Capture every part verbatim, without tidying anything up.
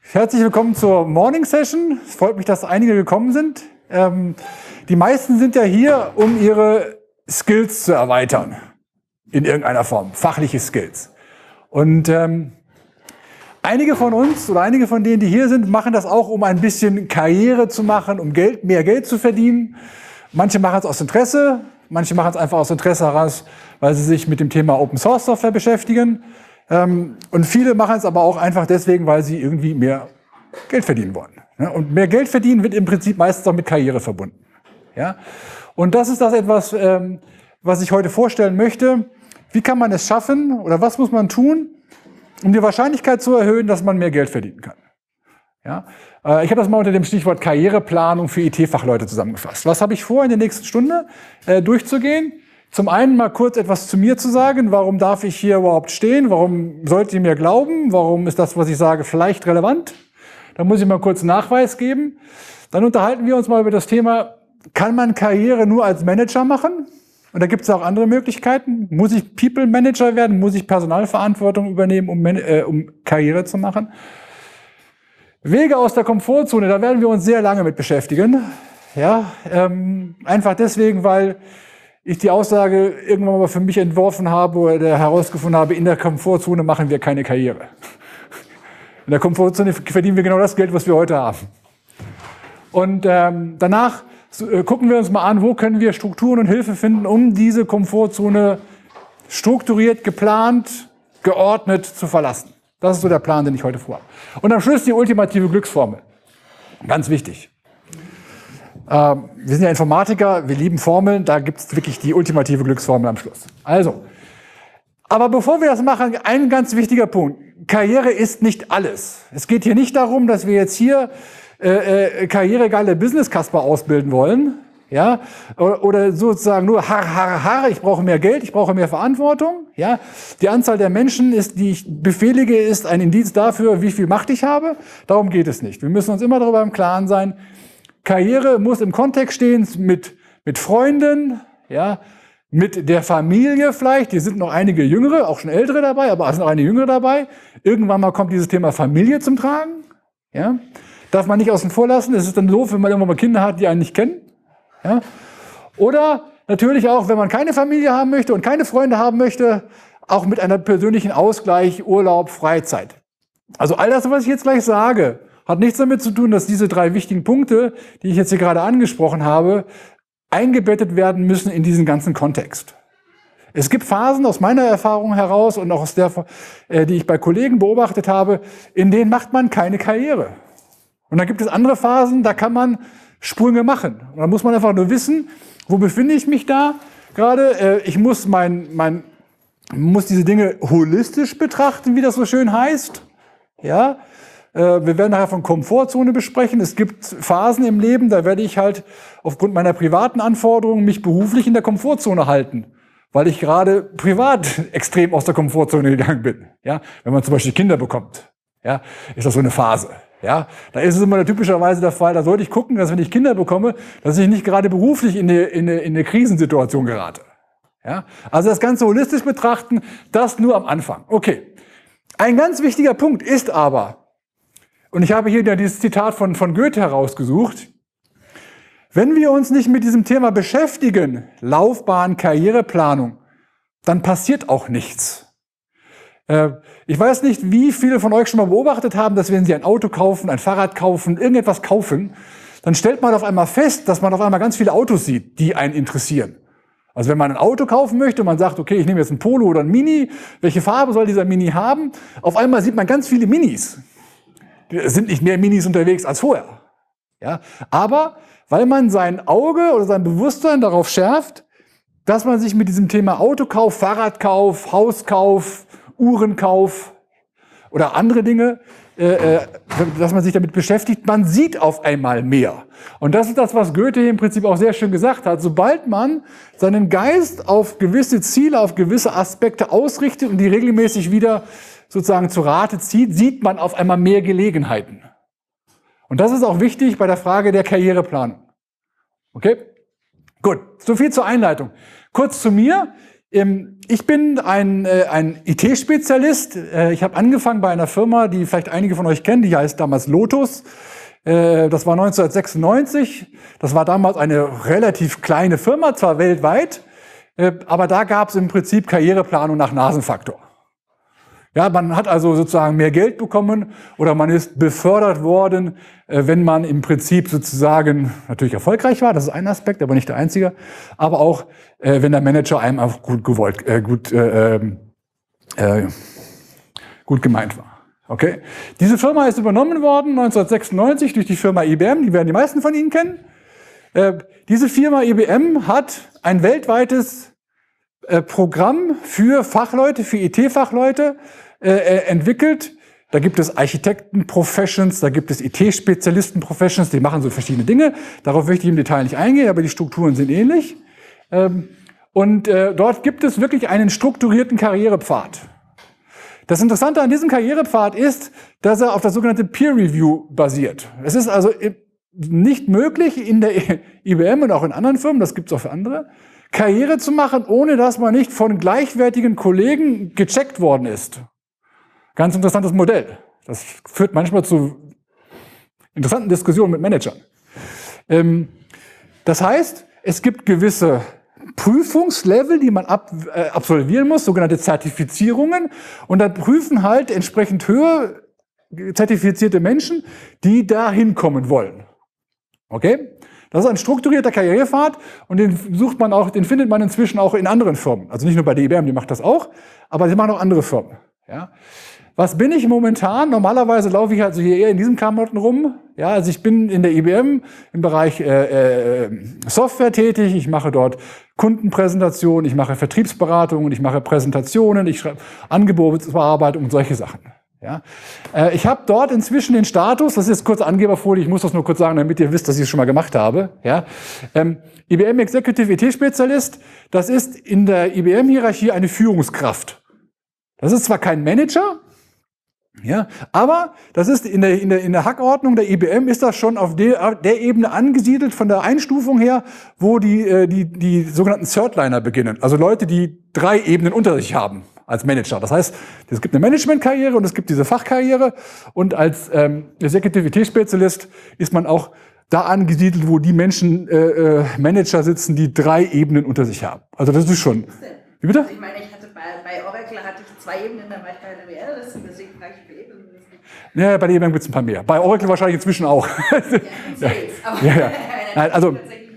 Herzlich willkommen zur Morning Session. Es freut mich, dass einige gekommen sind. Ähm, die meisten sind ja hier, um ihre Skills zu erweitern. In irgendeiner Form. Fachliche Skills. Und ähm, einige von uns oder einige von denen, die hier sind, machen das auch, um ein bisschen Karriere zu machen, um Geld, mehr Geld zu verdienen. Manche machen es aus Interesse, manche machen es einfach aus Interesse heraus, weil sie sich mit dem Thema Open Source Software beschäftigen. Ähm, und viele machen es aber auch einfach deswegen, weil sie irgendwie mehr Geld verdienen wollen. Ja, und mehr Geld verdienen wird im Prinzip meistens auch mit Karriere verbunden. Ja? Und das ist das etwas, ähm, was ich heute vorstellen möchte. Wie kann man es schaffen oder was muss man tun, um die Wahrscheinlichkeit zu erhöhen, dass man mehr Geld verdienen kann? Ja? Äh, ich habe das mal unter dem Stichwort Karriereplanung für I T-Fachleute zusammengefasst. Was habe ich vor, in der nächsten Stunde äh, durchzugehen? Zum einen mal kurz etwas zu mir zu sagen. Warum darf ich hier überhaupt stehen? Warum sollt ihr mir glauben? Warum ist das, was ich sage, vielleicht relevant? Da muss ich mal kurz einen Nachweis geben. Dann unterhalten wir uns mal über das Thema, kann man Karriere nur als Manager machen? Und da gibt es auch andere Möglichkeiten. Muss ich People Manager werden? Muss ich Personalverantwortung übernehmen, um, äh, um Karriere zu machen? Wege aus der Komfortzone, da werden wir uns sehr lange mit beschäftigen. Ja, ähm, einfach deswegen, weil ich die Aussage irgendwann mal für mich entworfen habe oder herausgefunden habe, in der Komfortzone machen wir keine Karriere. In der Komfortzone verdienen wir genau das Geld, was wir heute haben. Und ähm, danach äh, gucken wir uns mal an, wo können wir Strukturen und Hilfe finden, um diese Komfortzone strukturiert, geplant, geordnet zu verlassen. Das ist so der Plan, den ich heute vorhabe. Und am Schluss die ultimative Glücksformel. Ganz wichtig. Ähm, wir sind ja Informatiker, wir lieben Formeln, da gibt es wirklich die ultimative Glücksformel am Schluss. Also, aber bevor wir das machen, ein ganz wichtiger Punkt. Karriere ist nicht alles. Es geht hier nicht darum, dass wir jetzt hier äh, äh, karrieregeile Business-Kasper ausbilden wollen, ja, oder, oder sozusagen nur har, har, har, ich brauche mehr Geld, ich brauche mehr Verantwortung, ja. Die Anzahl der Menschen, ist, die ich befehlige, ist ein Indiz dafür, wie viel Macht ich habe. Darum geht es nicht. Wir müssen uns immer darüber im Klaren sein, Karriere muss im Kontext stehen mit, mit Freunden, ja, mit der Familie vielleicht. Hier sind noch einige Jüngere, auch schon Ältere dabei, aber es sind noch einige Jüngere dabei. Irgendwann mal kommt dieses Thema Familie zum Tragen. Ja. Darf man nicht außen vor lassen. Es ist dann doof, wenn man irgendwann mal Kinder hat, die einen nicht kennen. Ja. Oder natürlich auch, wenn man keine Familie haben möchte und keine Freunde haben möchte, auch mit einer persönlichen Ausgleich, Urlaub, Freizeit. Also all das, was ich jetzt gleich sage, hat nichts damit zu tun, dass diese drei wichtigen Punkte, die ich jetzt hier gerade angesprochen habe, eingebettet werden müssen in diesen ganzen Kontext. Es gibt Phasen aus meiner Erfahrung heraus und auch aus der, die ich bei Kollegen beobachtet habe, in denen macht man keine Karriere. Und dann gibt es andere Phasen, da kann man Sprünge machen. Und da muss man einfach nur wissen, wo befinde ich mich da gerade. Ich muss, mein, mein, muss diese Dinge holistisch betrachten, wie das so schön heißt. Ja. Wir werden nachher von Komfortzone besprechen. Es gibt Phasen im Leben, da werde ich halt aufgrund meiner privaten Anforderungen mich beruflich in der Komfortzone halten, weil ich gerade privat extrem aus der Komfortzone gegangen bin. Ja, wenn man zum Beispiel Kinder bekommt, ja, ist das so eine Phase. Ja, da ist es immer typischerweise der Fall, da sollte ich gucken, dass wenn ich Kinder bekomme, dass ich nicht gerade beruflich in eine, in eine, in eine Krisensituation gerate. Ja, also das Ganze holistisch betrachten, das nur am Anfang. Okay. Ein ganz wichtiger Punkt ist aber, und ich habe hier dieses Zitat von, von Goethe herausgesucht. Wenn wir uns nicht mit diesem Thema beschäftigen, Laufbahn, Karriereplanung, dann passiert auch nichts. Äh, ich weiß nicht, wie viele von euch schon mal beobachtet haben, dass wenn sie ein Auto kaufen, ein Fahrrad kaufen, irgendetwas kaufen, dann stellt man auf einmal fest, dass man auf einmal ganz viele Autos sieht, die einen interessieren. Also wenn man ein Auto kaufen möchte und man sagt, okay, ich nehme jetzt ein Polo oder ein Mini, welche Farbe soll dieser Mini haben? Auf einmal sieht man ganz viele Minis. Es sind nicht mehr Minis unterwegs als vorher. Ja? Aber weil man sein Auge oder sein Bewusstsein darauf schärft, dass man sich mit diesem Thema Autokauf, Fahrradkauf, Hauskauf, Uhrenkauf oder andere Dinge, äh, äh, dass man sich damit beschäftigt, man sieht auf einmal mehr. Und das ist das, was Goethe im Prinzip auch sehr schön gesagt hat. Sobald man seinen Geist auf gewisse Ziele, auf gewisse Aspekte ausrichtet und die regelmäßig wieder sozusagen zu Rate zieht, sieht man auf einmal mehr Gelegenheiten. Und das ist auch wichtig bei der Frage der Karriereplanung. Okay? Gut, so viel zur Einleitung. Kurz zu mir. Ich bin ein, ein I T-Spezialist. Ich habe angefangen bei einer Firma, die vielleicht einige von euch kennen, die heißt damals Lotus. Das war neunzehnhundertsechsundneunzig. Das war damals eine relativ kleine Firma, zwar weltweit, aber da gab es im Prinzip Karriereplanung nach Nasenfaktor. Ja, man hat also sozusagen mehr Geld bekommen oder man ist befördert worden, wenn man im Prinzip sozusagen natürlich erfolgreich war. Das ist ein Aspekt, aber nicht der einzige. Aber auch, wenn der Manager einem auch gut gewollt, äh, gut, äh, äh, gut gemeint war. Okay? Diese Firma ist übernommen worden neunzehnhundertsechsundneunzig durch die Firma I B M. Die werden die meisten von Ihnen kennen. Äh, diese Firma I B M hat ein weltweites Programm für Fachleute, für I T-Fachleute äh, entwickelt. Da gibt es Architekten-Professions, da gibt es I T-Spezialisten-Professions, die machen so verschiedene Dinge. Darauf möchte ich im Detail nicht eingehen, aber die Strukturen sind ähnlich. Ähm, und äh, dort gibt es wirklich einen strukturierten Karrierepfad. Das Interessante an diesem Karrierepfad ist, dass er auf das sogenannte Peer Review basiert. Es ist also nicht möglich in der I B M und auch in anderen Firmen, das gibt es auch für andere, Karriere zu machen, ohne dass man nicht von gleichwertigen Kollegen gecheckt worden ist. Ganz interessantes Modell. Das führt manchmal zu interessanten Diskussionen mit Managern. Ähm, das heißt, es gibt gewisse Prüfungslevel, die man ab, äh, absolvieren muss, sogenannte Zertifizierungen. Und da prüfen halt entsprechend höher zertifizierte Menschen, die da hinkommen wollen. Okay? Das ist ein strukturierter Karrierepfad und den sucht man auch, den findet man inzwischen auch in anderen Firmen. Also nicht nur bei der I B M, die macht das auch, aber sie machen auch andere Firmen. Ja. Was bin ich momentan? Normalerweise laufe ich also hier eher in diesem Klamotten rum. Ja, also ich bin in der I B M im Bereich äh, äh, Software tätig. Ich mache dort Kundenpräsentationen, ich mache Vertriebsberatungen, ich mache Präsentationen, ich schreibe Angebotsbearbeitung und solche Sachen. Ja, äh, ich habe dort inzwischen den Status, das ist jetzt kurz Angeberfolie, ich muss das nur kurz sagen, damit ihr wisst, dass ich es schon mal gemacht habe. Ja, ähm, I B M Executive I T-Spezialist, das ist in der I B M-Hierarchie eine Führungskraft. Das ist zwar kein Manager, ja, aber das ist in der, in der, in der Hackordnung der I B M ist das schon auf der, der Ebene angesiedelt von der Einstufung her, wo die, die, die sogenannten Thirdliner beginnen. Also Leute, die drei Ebenen unter sich haben als Manager. Das heißt, es gibt eine Managementkarriere und es gibt diese Fachkarriere und als ähm, Executive I T-Spezialist ist man auch da angesiedelt, wo die Menschen, äh, äh, Manager sitzen, die drei Ebenen unter sich haben. Also das ist schon... Wie bitte? Also ich meine, ich hatte bei, bei Oracle hatte ich zwei Ebenen, dann war ich bei N W L, deswegen frage ich für Ebenen. Ja, bei der I B M gibt es ein paar mehr. Bei Oracle wahrscheinlich inzwischen auch. Ja, ja. Aber ja, ja. Nein, also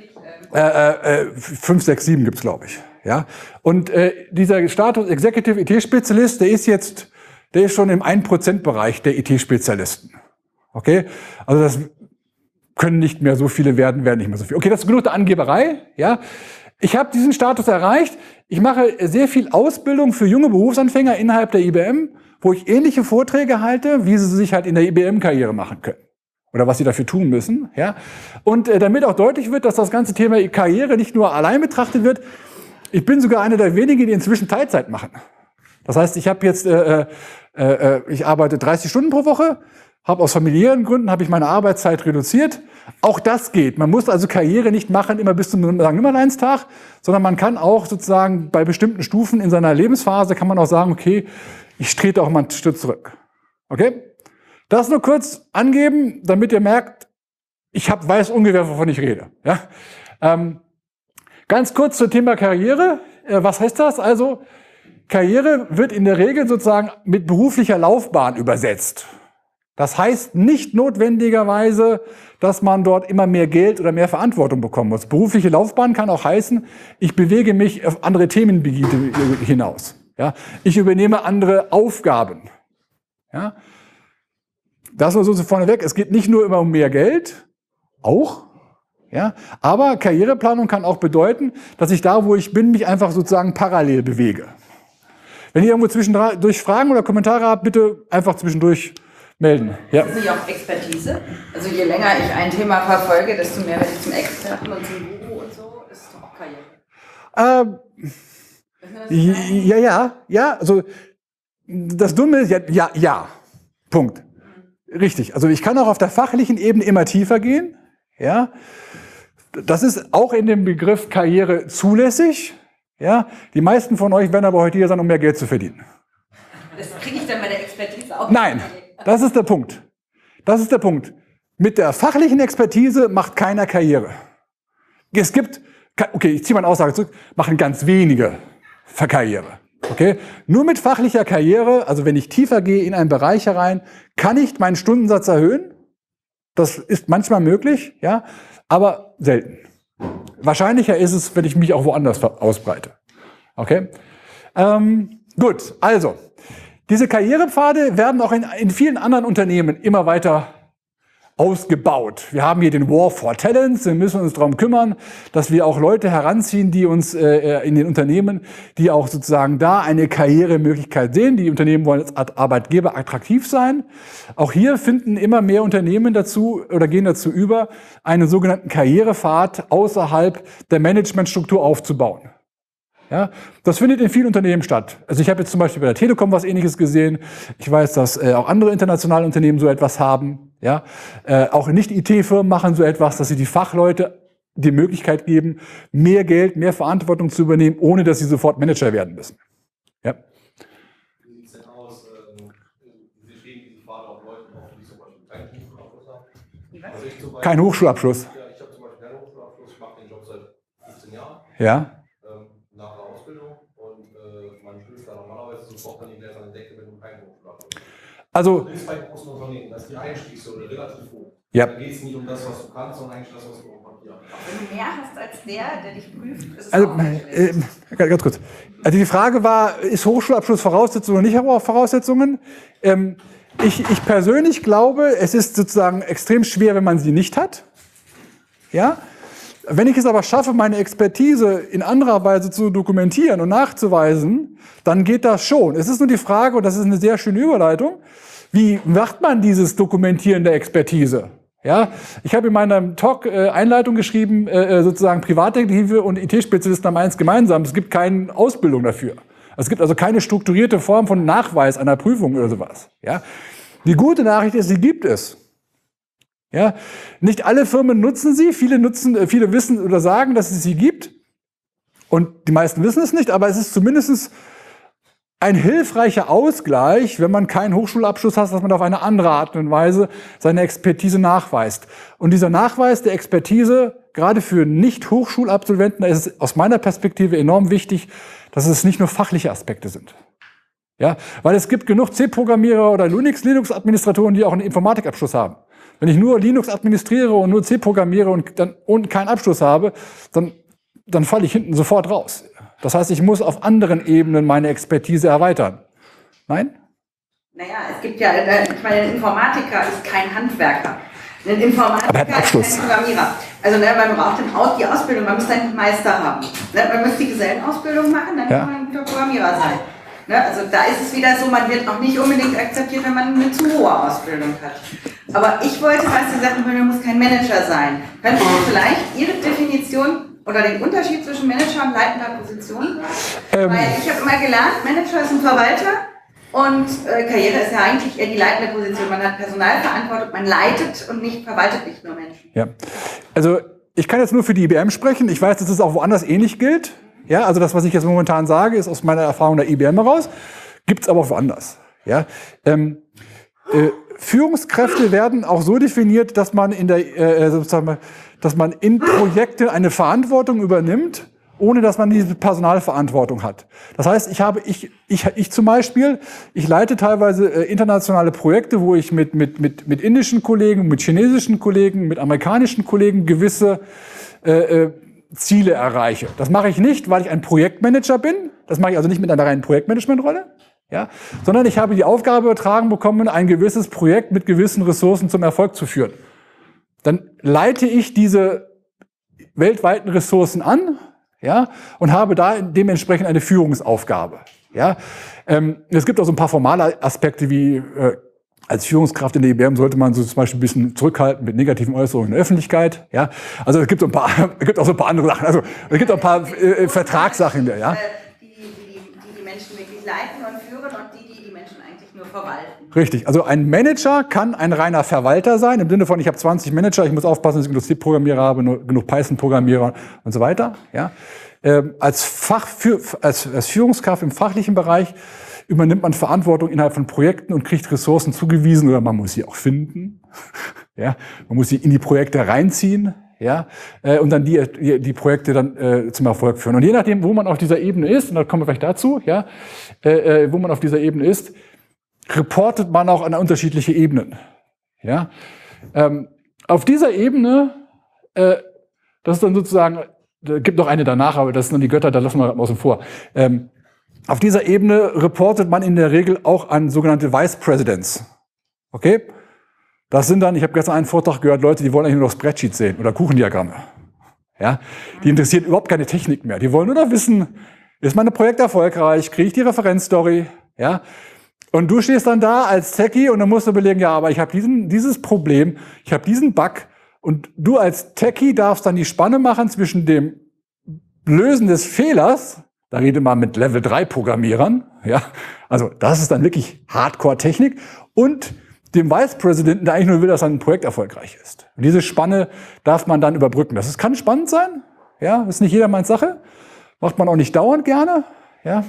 äh, äh, fünf, sechs, sieben gibt es, glaube ich. Ja? Und äh, dieser Status Executive I T-Spezialist, der ist jetzt, der ist schon im ein Prozent Bereich der I T-Spezialisten. Okay? Also das können nicht mehr so viele werden, werden nicht mehr so viele. Okay, das ist genug der Angeberei. Ja? Ich habe diesen Status erreicht. Ich mache sehr viel Ausbildung für junge Berufsanfänger innerhalb der I B M, wo ich ähnliche Vorträge halte, wie sie sich halt in der I B M-Karriere machen können. Oder was sie dafür tun müssen. Ja? Und äh, damit auch deutlich wird, dass das ganze Thema Karriere nicht nur allein betrachtet wird, ich bin sogar einer der wenigen, die inzwischen Teilzeit machen. Das heißt, ich habe jetzt, äh, äh, ich arbeite dreißig Stunden pro Woche, habe aus familiären Gründen habe ich meine Arbeitszeit reduziert. Auch das geht. Man muss also Karriere nicht machen immer bis zum Sankt Nimmerleinstag, sondern man kann auch sozusagen bei bestimmten Stufen in seiner Lebensphase kann man auch sagen, okay, ich trete auch mal ein Stück zurück. Okay? Das nur kurz angeben, damit ihr merkt, ich hab, weiß ungefähr, wovon ich rede. Ja? Ähm, ganz kurz zum Thema Karriere. Äh, was heißt das? Also, Karriere wird in der Regel sozusagen mit beruflicher Laufbahn übersetzt. Das heißt nicht notwendigerweise, dass man dort immer mehr Geld oder mehr Verantwortung bekommen muss. Berufliche Laufbahn kann auch heißen, ich bewege mich auf andere Themengebiete hinaus. Ja? Ich übernehme andere Aufgaben. Ja? Das nur so vorneweg. Es geht nicht nur immer um mehr Geld, auch. Ja? Aber Karriereplanung kann auch bedeuten, dass ich da, wo ich bin, mich einfach sozusagen parallel bewege. Wenn ihr irgendwo zwischendurch Fragen oder Kommentare habt, bitte einfach zwischendurch melden. Ja. Ist das nicht auch Expertise? Also je länger ich ein Thema verfolge, desto mehr werde ich zum Experten und zum Guru und so. Ist doch auch Karriere. Ähm, ja, ja, ja. Also das Dumme ist, ja, ja, ja. Punkt. Mhm. Richtig. Also ich kann auch auf der fachlichen Ebene immer tiefer gehen. Ja. Das ist auch in dem Begriff Karriere zulässig. Ja? Die meisten von euch werden aber heute hier sein, um mehr Geld zu verdienen. Das kriege ich dann bei der Expertise auch. Nein, das ist der Punkt. Das ist der Punkt. Mit der fachlichen Expertise macht keiner Karriere. Es gibt, okay, ich ziehe meine Aussage zurück, machen ganz wenige Karriere. Okay? Nur mit fachlicher Karriere, also wenn ich tiefer gehe in einen Bereich herein, kann ich meinen Stundensatz erhöhen. Das ist manchmal möglich, ja, aber selten. Wahrscheinlicher ist es, wenn ich mich auch woanders ausbreite. Okay? Ähm, gut, also, diese Karrierepfade werden auch in, in vielen anderen Unternehmen immer weiter ausgebaut. Wir haben hier den War for Talents, wir müssen uns darum kümmern, dass wir auch Leute heranziehen, die uns äh, in den Unternehmen, die auch sozusagen da eine Karrieremöglichkeit sehen. Die Unternehmen wollen als Arbeitgeber attraktiv sein. Auch hier finden immer mehr Unternehmen dazu oder gehen dazu über, einen sogenannten Karrierepfad außerhalb der Managementstruktur aufzubauen. Ja, das findet in vielen Unternehmen statt. Also ich habe jetzt zum Beispiel bei der Telekom was Ähnliches gesehen. Ich weiß, dass äh, auch andere internationale Unternehmen so etwas haben. Ja, äh, auch nicht-I T-Firmen machen so etwas, dass sie die Fachleute die Möglichkeit geben, mehr Geld, mehr Verantwortung zu übernehmen, ohne dass sie sofort Manager werden müssen. Ja. Wie sieht es denn aus? Ähm, Sie stehen diese Pfade auf Leuten auf, die zum Beispiel keinen Hochschulabschluss haben? Also ich zum Beispiel, Kein Hochschulabschluss. Ja, ich habe zum Beispiel keinen Hochschulabschluss, ich mache den Job seit fünfzehn Jahren. Ja. Nach der Ausbildung und äh, man stößt da normalerweise sofort an die Gläserne Decke, wenn du keinen Hochschulabschluss hast. Also, das ist bei großen Unternehmen, das ist die Einstiegshürde relativ hoch. Ja. Da geht es nicht um das, was du kannst, sondern eigentlich das, was du auf Papier hast. Wenn du mehr hast als der, der dich prüft, ist es also auch nicht schlecht. äh, ganz kurz. Also die Frage war, ist Hochschulabschluss Voraussetzung oder nicht Voraussetzungen? Ähm, ich, ich persönlich glaube, es ist sozusagen extrem schwer, wenn man sie nicht hat. Ja? Wenn ich es aber schaffe, meine Expertise in anderer Weise zu dokumentieren und nachzuweisen, dann geht das schon. Es ist nur die Frage, und das ist eine sehr schöne Überleitung, wie macht man dieses Dokumentieren der Expertise? Ja, ich habe in meinem Talk äh, Einleitung geschrieben, äh, sozusagen Privatdetektive und I T-Spezialisten haben eins gemeinsam. Es gibt keine Ausbildung dafür. Es gibt also keine strukturierte Form von Nachweis einer Prüfung oder sowas. Ja, die gute Nachricht ist, sie gibt es. Ja, nicht alle Firmen nutzen sie, viele nutzen, viele wissen oder sagen, dass es sie gibt. Und die meisten wissen es nicht, aber es ist zumindest ein hilfreicher Ausgleich, wenn man keinen Hochschulabschluss hat, dass man auf eine andere Art und Weise seine Expertise nachweist. Und dieser Nachweis der Expertise, gerade für Nicht-Hochschulabsolventen, da ist es aus meiner Perspektive enorm wichtig, dass es nicht nur fachliche Aspekte sind. Ja, weil es gibt genug C-Programmierer oder Linux-Linux-Administratoren, die auch einen Informatikabschluss haben. Wenn ich nur Linux administriere und nur C programmiere und dann und keinen Abschluss habe, dann, dann falle ich hinten sofort raus. Das heißt, ich muss auf anderen Ebenen meine Expertise erweitern. Nein? Naja, es gibt ja, ich meine, ein Informatiker ist kein Handwerker. Ein Informatiker Aber er hat einen Abschluss. ist kein Programmierer. Also ne, man braucht die Ausbildung, man müsste einen Meister haben. Ne, man müsste die Gesellenausbildung machen, dann Ja. kann man ein guter Programmierer sein. Ne, also da ist es wieder so, man wird auch nicht unbedingt akzeptiert, wenn man eine zu hohe Ausbildung hat. Aber ich wollte, was Sie sagten, man muss kein Manager sein. Können Sie vielleicht Ihre Definition oder den Unterschied zwischen Manager und leitender Position? Ähm. Weil ich habe immer gelernt, Manager ist ein Verwalter und äh, Karriere ist ja eigentlich eher die leitende Position. Man hat Personalverantwortung, man leitet und nicht verwaltet nicht nur Menschen. Ja. Also ich kann jetzt nur für die I B M sprechen. Ich weiß, dass es auch woanders ähnlich gilt. Ja, also das, was ich jetzt momentan sage, ist aus meiner Erfahrung der I B M heraus. Gibt es aber auch woanders. Ja. Ähm, äh, Führungskräfte werden auch so definiert, dass man in der, äh, sozusagen, dass man in Projekten eine Verantwortung übernimmt, ohne dass man diese Personalverantwortung hat. Das heißt, ich habe, ich, ich, ich zum Beispiel, ich leite teilweise äh, internationale Projekte, wo ich mit, mit, mit, mit indischen Kollegen, mit chinesischen Kollegen, mit amerikanischen Kollegen gewisse äh, äh, Ziele erreiche. Das mache ich nicht, weil ich ein Projektmanager bin. Das mache ich also nicht mit einer reinen Projektmanagementrolle. Ja, sondern ich habe die Aufgabe übertragen bekommen, ein gewisses Projekt mit gewissen Ressourcen zum Erfolg zu führen. Dann leite ich diese weltweiten Ressourcen an, ja, und habe da dementsprechend eine Führungsaufgabe. Ja, ähm, es gibt auch so ein paar formale Aspekte wie äh, als Führungskraft in der I B M sollte man so zum Beispiel ein bisschen zurückhalten mit negativen Äußerungen in der Öffentlichkeit. Ja, also es gibt so ein paar, es gibt auch so ein paar andere Sachen. Also es gibt auch ein paar äh, Vertragssachen. Ja. Die, die, die die Menschen wirklich leiten und führen und die, die die Menschen eigentlich nur verwalten. Richtig. Also ein Manager kann ein reiner Verwalter sein, im Sinne von, ich habe zwanzig Manager, ich muss aufpassen, dass ich genug C-Programmierer habe, genug Python-Programmierer und so weiter. Ja. Ähm, als, Fachführ als, als Führungskraft im fachlichen Bereich übernimmt man Verantwortung innerhalb von Projekten und kriegt Ressourcen zugewiesen oder man muss sie auch finden. Ja, man muss sie in die Projekte reinziehen, ja, äh, und dann die, die, die Projekte dann äh, zum Erfolg führen. Und je nachdem, wo man auf dieser Ebene ist, und da kommen wir vielleicht dazu, ja, äh, wo man auf dieser Ebene ist, reportet man auch an unterschiedliche Ebenen. Ja, ähm, auf dieser Ebene, äh, das ist dann sozusagen, da gibt noch eine danach, aber das sind dann die Götter, da lassen wir außen vor. Ähm, auf dieser Ebene reportet man in der Regel auch an sogenannte Vice Presidents. Okay? Das sind dann, ich habe gestern einen Vortrag gehört, Leute, die wollen eigentlich nur noch Spreadsheets sehen oder Kuchendiagramme. Ja? Die interessieren überhaupt keine Technik mehr. Die wollen nur noch wissen, ist mein Projekt erfolgreich, kriege ich die Referenzstory, ja? Und du stehst dann da als Techie und dann musst du überlegen, ja, aber ich habe diesen dieses Problem, ich habe diesen Bug und du als Techie darfst dann die Spanne machen zwischen dem Lösen des Fehlers, da redet man mit Level drei Programmierern, ja, also das ist dann wirklich Hardcore-Technik, und dem Vice Presidenten, der eigentlich nur will, dass sein Projekt erfolgreich ist. Und diese Spanne darf man dann überbrücken. Das ist, kann spannend sein, ja, ist nicht jedermanns Sache, macht man auch nicht dauernd gerne, ja,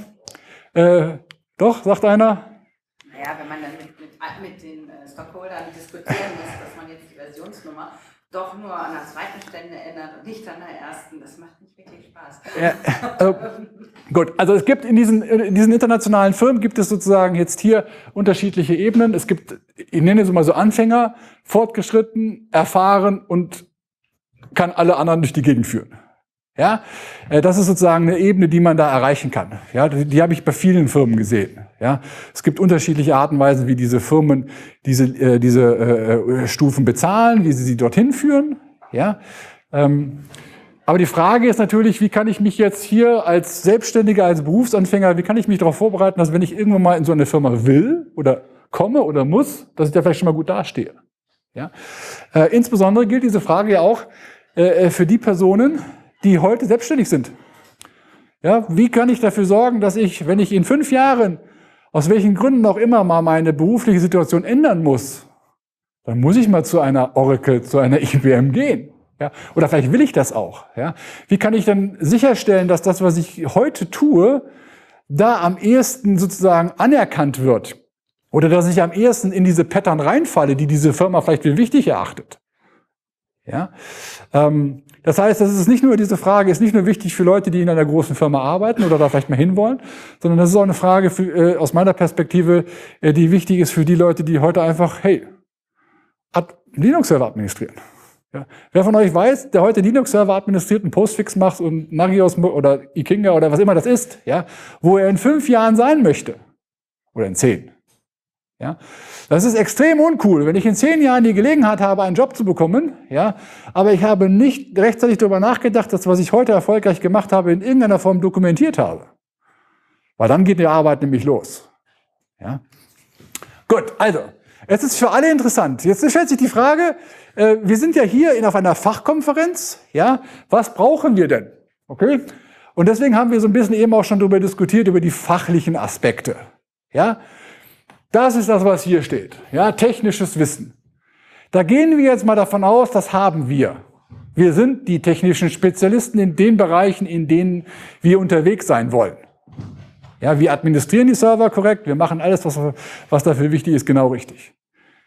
äh, doch, sagt einer. Naja, wenn man dann mit, mit, mit den äh, Stockholdern diskutieren muss, dass man jetzt die Versionsnummer doch nur an der zweiten Stelle ändert und nicht an der ersten, das macht nicht wirklich Spaß. Ja, also, gut, also es gibt in diesen, in diesen internationalen Firmen gibt es sozusagen jetzt hier unterschiedliche Ebenen. Es gibt, ich nenne es mal so Anfänger, fortgeschritten, erfahren und kann alle anderen durch die Gegend führen. Ja, das ist sozusagen eine Ebene, die man da erreichen kann. Ja, die, die habe ich bei vielen Firmen gesehen. Ja, es gibt unterschiedliche Arten und Weisen, wie diese Firmen diese äh, diese äh, Stufen bezahlen, wie sie sie dorthin führen. Ja, ähm, aber die Frage ist natürlich, wie kann ich mich jetzt hier als Selbstständiger, als Berufsanfänger, wie kann ich mich darauf vorbereiten, dass wenn ich irgendwann mal in so eine Firma will oder komme oder muss, dass ich da vielleicht schon mal gut dastehe. Ja, äh, insbesondere gilt diese Frage ja auch äh, für die Personen, die heute selbstständig sind. Ja, wie kann ich dafür sorgen, dass ich, wenn ich in fünf Jahren, aus welchen Gründen auch immer, mal meine berufliche Situation ändern muss, dann muss ich mal zu einer Oracle, zu einer I B M gehen. Ja, oder vielleicht will ich das auch. Ja, wie kann ich dann sicherstellen, dass das, was ich heute tue, da am ehesten sozusagen anerkannt wird? Oder dass ich am ehesten in diese Pattern reinfalle, die diese Firma vielleicht für wichtig erachtet? Ja, ähm, das heißt, das ist nicht nur diese Frage, ist nicht nur wichtig für Leute, die in einer großen Firma arbeiten oder da vielleicht mal hinwollen, sondern das ist auch eine Frage für, äh, aus meiner Perspektive, äh, die wichtig ist für die Leute, die heute einfach, hey, Linux-Server administrieren. Ja. Wer von euch weiß, der heute Linux-Server administriert, einen Postfix macht und Nagios oder Ikinga oder was immer das ist, ja, wo er in fünf Jahren sein möchte oder in zehn. Ja, das ist extrem uncool, wenn ich in zehn Jahren die Gelegenheit habe, einen Job zu bekommen, ja, aber ich habe nicht rechtzeitig darüber nachgedacht, dass was ich heute erfolgreich gemacht habe, in irgendeiner Form dokumentiert habe. Weil dann geht die Arbeit nämlich los. Ja. Gut, also, es ist für alle interessant. Jetzt stellt sich die Frage, äh, wir sind ja hier in, auf einer Fachkonferenz, ja, was brauchen wir denn? Okay? Und deswegen haben wir so ein bisschen eben auch schon darüber diskutiert, über die fachlichen Aspekte. Ja. Das ist das, was hier steht. Ja, technisches Wissen. Da gehen wir jetzt mal davon aus, das haben wir. Wir sind die technischen Spezialisten in den Bereichen, in denen wir unterwegs sein wollen. Ja, wir administrieren die Server korrekt, wir machen alles, was, was dafür wichtig ist, genau richtig.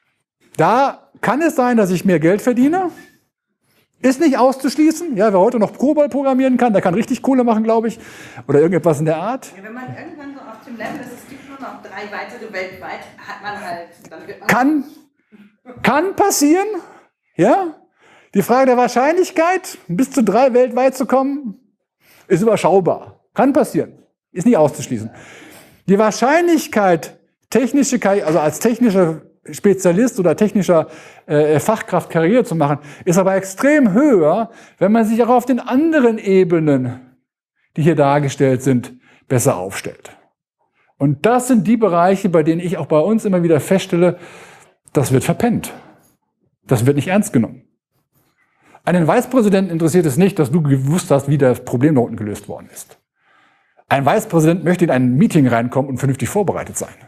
Da kann es sein, dass ich mehr Geld verdiene. Ist nicht auszuschließen. Ja, wer heute noch COBOL programmieren kann, der kann richtig Kohle machen, glaube ich. Oder irgendetwas in der Art. Ja, wenn man irgendwann so auf dem Level ist, es gibt nur noch drei weitere weltweit, hat man halt... Dann wird man kann, kann passieren. Ja. Die Frage der Wahrscheinlichkeit, bis zu drei weltweit zu kommen, ist überschaubar. Kann passieren. Ist nicht auszuschließen. Die Wahrscheinlichkeit, technische, also als technischer Spezialist oder technischer äh, Fachkraft Karriere zu machen, ist aber extrem höher, wenn man sich auch auf den anderen Ebenen, die hier dargestellt sind, besser aufstellt. Und das sind die Bereiche, bei denen ich auch bei uns immer wieder feststelle, das wird verpennt. Das wird nicht ernst genommen. Einen Vicepräsidenten interessiert es nicht, dass du gewusst hast, wie das Problem da unten gelöst worden ist. Ein Vicepräsident möchte in ein Meeting reinkommen und vernünftig vorbereitet sein.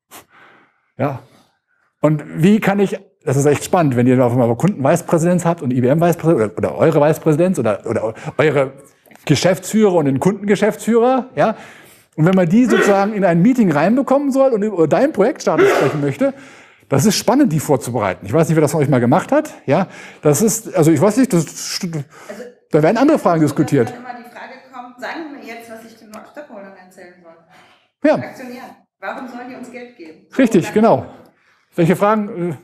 Ja. Und wie kann ich, das ist echt spannend, wenn ihr auf einmal Kunden-Vicepräsidenz habt und I B M-Vicepräsidenz oder, oder eure Vicepräsidenz oder, oder eure Geschäftsführer und den Kundengeschäftsführer, ja. Und wenn man die sozusagen in ein Meeting reinbekommen soll und über deinen Projektstatus sprechen möchte, das ist spannend, die vorzubereiten. Ich weiß nicht, wer das von euch mal gemacht hat, ja. Das ist, also ich weiß nicht, das, Also, da werden andere Fragen diskutiert. Dass dann immer die Frage kommt, sagen Sie mir jetzt, was ich den Stockholdern erzählen soll. Ja. Aktionären. Warum sollen die uns Geld geben? Richtig, So, genau. Welche Fragen? Äh, Ja,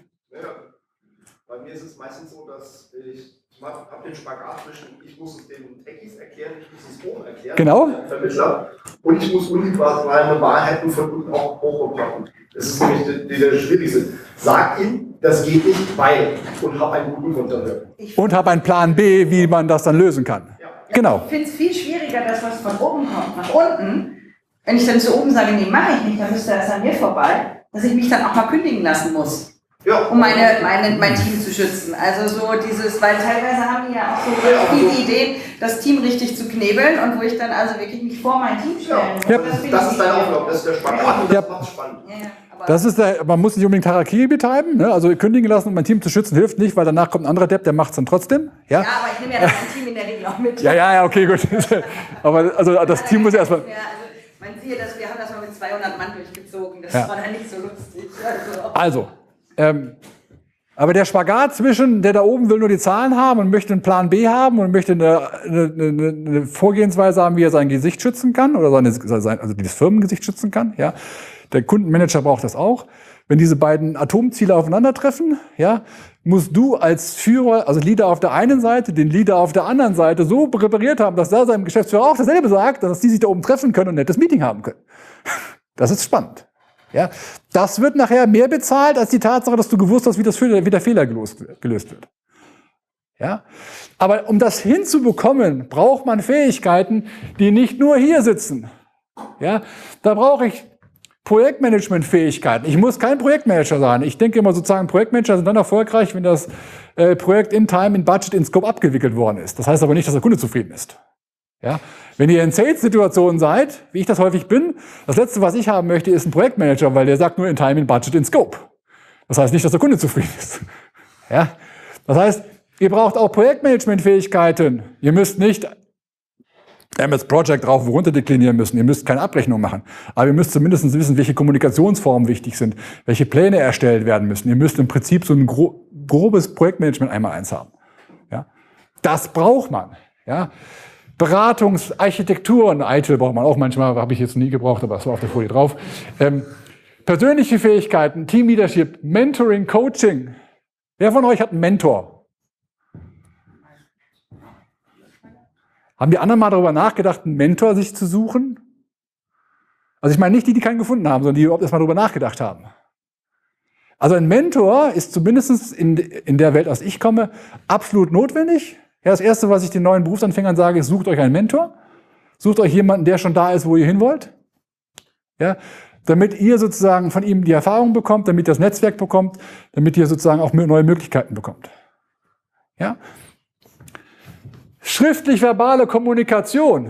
bei mir ist es meistens so, dass ich, ich habe den Spagat zwischen, ich muss es den Techies erklären, ich muss es oben erklären, Genau. den Vermittler, und ich muss universale Wahrheiten von unten auch hochbekommen. Das ist nämlich der, der schwierigste. Sag ihm, das geht nicht, weil, und hab einen guten Grund dafür. und habe einen Plan B, wie man das dann lösen kann. Ja. Genau. Ich finde es viel schwieriger, dass was von oben kommt nach unten. Wenn ich dann zu oben sage, nee, mache ich nicht, dann müsste das an mir vorbei, dass ich mich dann auch mal kündigen lassen muss, Ja. um meine, meine, mein Team zu schützen. Also so dieses, weil teilweise haben die ja auch so Ja, viele also- Ideen, das Team richtig zu knebeln und wo ich dann also wirklich mich vor mein Team stellen muss. Ja, Das, das, finde das ich ist deine nicht- Aufgabe, das ist der Spagat und das Ja. macht es spannend. Ja, ja, aber Das ist der, man muss nicht unbedingt Harakiri betreiben, ne? Also kündigen lassen, um mein Team zu schützen, hilft nicht, weil danach kommt ein anderer Depp, der macht es dann trotzdem. Ja, ja, aber ich nehme ja das Team in der Regel auch mit. ja, ja, ja, okay, gut. Aber also das Team muss erstmal. Ja, also man sieht, dass wir haben das mal mit zweihundert Mann durchgezogen. Das Ja. war dann nicht so lustig. Also, Also, ähm, aber der Spagat zwischen, der da oben will nur die Zahlen haben und möchte einen Plan B haben und möchte eine, eine, eine, eine Vorgehensweise haben, wie er sein Gesicht schützen kann oder seine, sein, also das Firmengesicht schützen kann. Ja, der Kundenmanager braucht das auch. Wenn diese beiden Atomziele aufeinandertreffen, ja, musst du als Führer, also Leader auf der einen Seite, den Leader auf der anderen Seite so präpariert haben, dass da seinem Geschäftsführer auch dasselbe sagt, dass die sich da oben treffen können und ein nettes Meeting haben können. Das ist spannend. Ja, das wird nachher mehr bezahlt als die Tatsache, dass du gewusst hast, wie, das, wie der Fehler gelöst, gelöst wird. Ja, aber um das hinzubekommen, braucht man Fähigkeiten, die nicht nur hier sitzen. Ja, da brauche ich Projektmanagement-Fähigkeiten. Ich muss kein Projektmanager sein. Ich denke immer sozusagen, Projektmanager sind dann erfolgreich, wenn das äh, Projekt in Time, in Budget, in Scope abgewickelt worden ist. Das heißt aber nicht, dass der Kunde zufrieden ist. Ja? Wenn ihr in Sales-Situationen seid, wie ich das häufig bin, das Letzte, was ich haben möchte, ist ein Projektmanager, weil der sagt nur in Time, in Budget, in Scope. Das heißt nicht, dass der Kunde zufrieden ist. Ja? Das heißt, ihr braucht auch Projektmanagement-Fähigkeiten. Ihr müsst nicht M S Project rauf und runter deklinieren müssen. Ihr müsst keine Abrechnung machen. Aber ihr müsst zumindest wissen, welche Kommunikationsformen wichtig sind, welche Pläne erstellt werden müssen. Ihr müsst im Prinzip so ein gro grobes Projektmanagement einmal eins haben. Ja? Das braucht man. Ja? Beratungsarchitekturen, I T I L braucht man auch manchmal, habe ich jetzt nie gebraucht, aber das war auf der Folie drauf. Ähm, persönliche Fähigkeiten, Teamleadership, Mentoring, Coaching. Wer von euch hat einen Mentor? Haben die anderen mal darüber nachgedacht, einen Mentor sich zu suchen? Also ich meine nicht die, die keinen gefunden haben, sondern die überhaupt erst mal darüber nachgedacht haben. Also ein Mentor ist zumindest in, in der Welt, aus ich komme, absolut notwendig. Ja, das Erste, was ich den neuen Berufsanfängern sage, ist, sucht euch einen Mentor. Sucht euch jemanden, der schon da ist, wo ihr hin wollt. Ja, damit ihr sozusagen von ihm die Erfahrung bekommt, damit ihr das Netzwerk bekommt, damit ihr sozusagen auch neue Möglichkeiten bekommt. Ja? Schriftlich-verbale Kommunikation.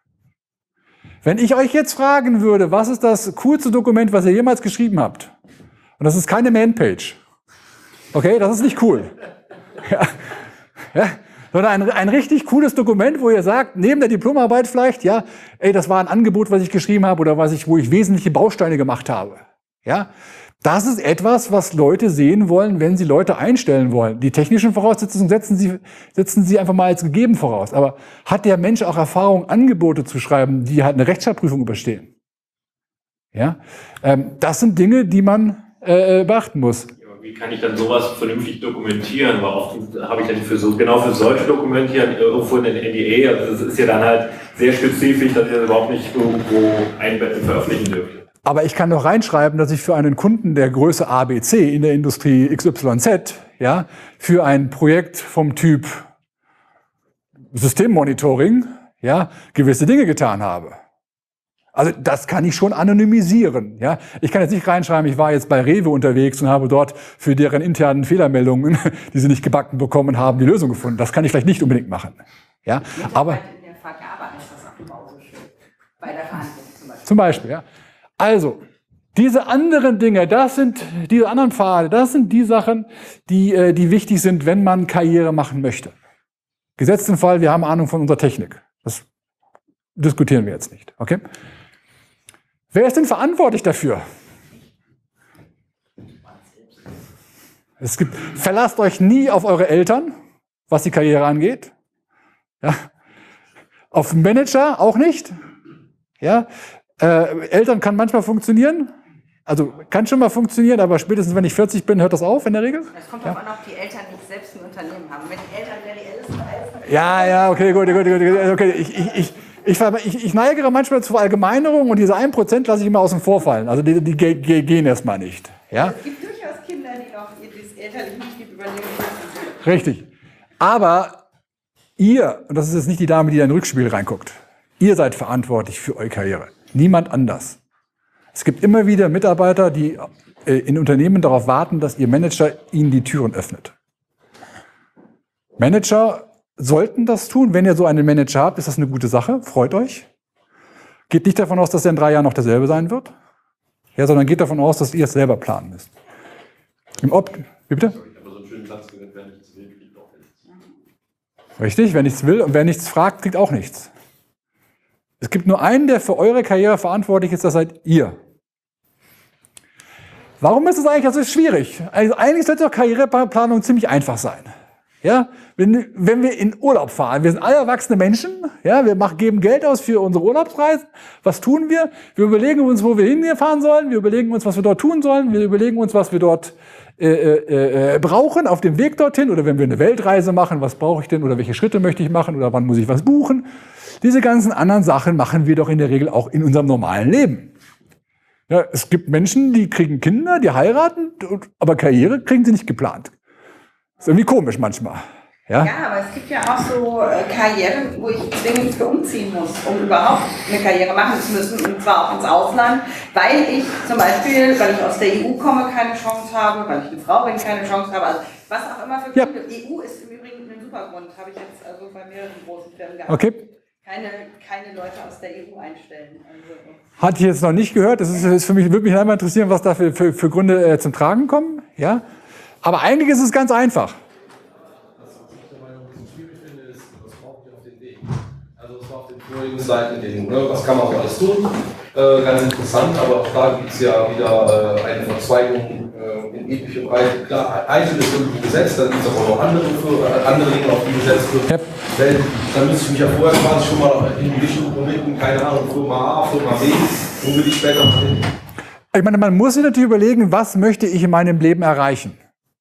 Wenn ich euch jetzt fragen würde, was ist das coolste Dokument, was ihr jemals geschrieben habt? Und das ist keine Manpage. Okay, das ist nicht cool. Ja. Ja. Sondern ein, ein richtig cooles Dokument, wo ihr sagt, neben der Diplomarbeit vielleicht, ja, ey, das war ein Angebot, was ich geschrieben habe oder was ich, wo ich wesentliche Bausteine gemacht habe. Ja. Das ist etwas, was Leute sehen wollen, wenn sie Leute einstellen wollen. Die technischen Voraussetzungen setzen sie, setzen sie einfach mal als gegeben voraus. Aber hat der Mensch auch Erfahrung, Angebote zu schreiben, die halt eine Rechtschreibprüfung überstehen? Ja, ähm, das sind Dinge, die man äh, beachten muss. Wie kann ich dann sowas vernünftig dokumentieren? Weil oft habe ich dann für so, genau für solche Dokumente hier irgendwo in den N D A, also das ist ja dann halt sehr spezifisch, dass ihr das überhaupt nicht irgendwo einbetten, veröffentlichen dürft. Aber ich kann doch reinschreiben, dass ich für einen Kunden der Größe A B C in der Industrie X Y Z, ja, für ein Projekt vom Typ Systemmonitoring, ja, gewisse Dinge getan habe. Also das kann ich schon anonymisieren. Ja, ich kann jetzt nicht reinschreiben, ich war jetzt bei Rewe unterwegs und habe dort für deren internen Fehlermeldungen, die sie nicht gebacken bekommen haben, die Lösung gefunden. Das kann ich vielleicht nicht unbedingt machen. Ja, aber in der Vergabe ist das auch immer so schön. Bei der Verhandlung zum Beispiel. Zum Beispiel, ja. Also, diese anderen Dinge, das sind diese anderen Pfade, das sind die Sachen, die, äh, die wichtig sind, wenn man Karriere machen möchte. Gesetzt den Fall, wir haben Ahnung von unserer Technik. Das diskutieren wir jetzt nicht. Okay? Wer ist denn verantwortlich dafür? Es gibt, verlasst euch nie auf eure Eltern, was die Karriere angeht. Ja. Auf Manager auch nicht. Ja. Äh, Eltern kann manchmal funktionieren. Also kann schon mal funktionieren, aber spätestens wenn ich vierzig bin, hört das auf in der Regel. Es kommt darauf an, ob die Eltern nicht selbst ein Unternehmen haben. Wenn die Eltern der die ältesten heißen. Ja, ja, okay, gut, gut, gut. Okay. Ich, ich, ich, ich, ich, ich neige manchmal zu Verallgemeinerung und diese ein Prozent lasse ich immer außen vor fallen. Also die, die, die gehen erstmal nicht. Ja? Es gibt durchaus Kinder, die noch das elterliche Betrieb übernehmen müssen. Richtig. Aber ihr, und das ist jetzt nicht die Dame, die da in ein Rückspiel reinguckt, ihr seid verantwortlich für eure Karriere. Niemand anders. Es gibt immer wieder Mitarbeiter, die äh, in Unternehmen darauf warten, dass ihr Manager ihnen die Türen öffnet. Manager sollten das tun. Wenn ihr so einen Manager habt, ist das eine gute Sache. Freut euch. Geht nicht davon aus, dass er in drei Jahren noch derselbe sein wird. Ja, sondern geht davon aus, dass ihr es selber planen müsst. Im Ob Wie bitte? Ich habe so einen schönen Satz gehört, wer nichts will, kriegt auch nichts. Richtig, wer nichts will und wer nichts fragt, kriegt auch nichts. Es gibt nur einen, der für eure Karriere verantwortlich ist, das seid ihr. Warum ist es eigentlich also schwierig? Also eigentlich sollte doch Karriereplanung ziemlich einfach sein. Ja, wenn, wenn wir in Urlaub fahren, wir sind alle erwachsene Menschen, ja, wir machen, geben Geld aus für unsere Urlaubsreisen. Was tun wir? Wir überlegen uns, wo wir hinfahren sollen, wir überlegen uns, was wir dort tun sollen, wir überlegen uns, was wir dort äh, äh, äh, brauchen auf dem Weg dorthin, oder wenn wir eine Weltreise machen, was brauche ich denn, oder welche Schritte möchte ich machen, oder wann muss ich was buchen. Diese ganzen anderen Sachen machen wir doch in der Regel auch in unserem normalen Leben. Ja, es gibt Menschen, die kriegen Kinder, die heiraten, aber Karriere kriegen sie nicht geplant. Ist irgendwie komisch manchmal. Ja, Ja, aber es gibt ja auch so äh, Karrieren, wo ich zwingend für umziehen muss, um überhaupt eine Karriere machen zu müssen, und zwar auch ins Ausland, weil ich zum Beispiel, weil ich aus der E U komme, keine Chance habe, weil ich eine Frau bin, keine Chance habe, also was auch immer für Ja. Gründe. E U ist im Übrigen ein super Grund, habe ich jetzt also bei mehreren großen Firmen gehabt. okay. Keine, keine Leute aus der E U einstellen. Also, Hatte ich jetzt noch nicht gehört. Das ist, ist für mich, würde mich einmal interessieren, was da für, für, für Gründe äh, zum Tragen kommen. Ja? Aber eigentlich ist es ganz einfach. Was ich dabei noch ein bisschen schwierig finde, ist, was braucht ihr auf den Weg? Also es war auf den vorigen Seiten, den, ne, was kann man so alles tun? Äh, ganz interessant, aber auch da gibt es ja wieder äh, eine Verzweigung äh, in etliche Breite. Klar, Eitel ist irgendwo gesetzt, dann gibt es aber noch andere, für, äh, andere Dinge, auf die gesetzt wird. Ja. Denn, dann müsste ich mich ja vorher quasi schon mal in die Richtung committen, keine Ahnung, Firma A, Firma B, wo will ich später mal hin? Ich meine, man muss sich natürlich überlegen, was möchte ich in meinem Leben erreichen.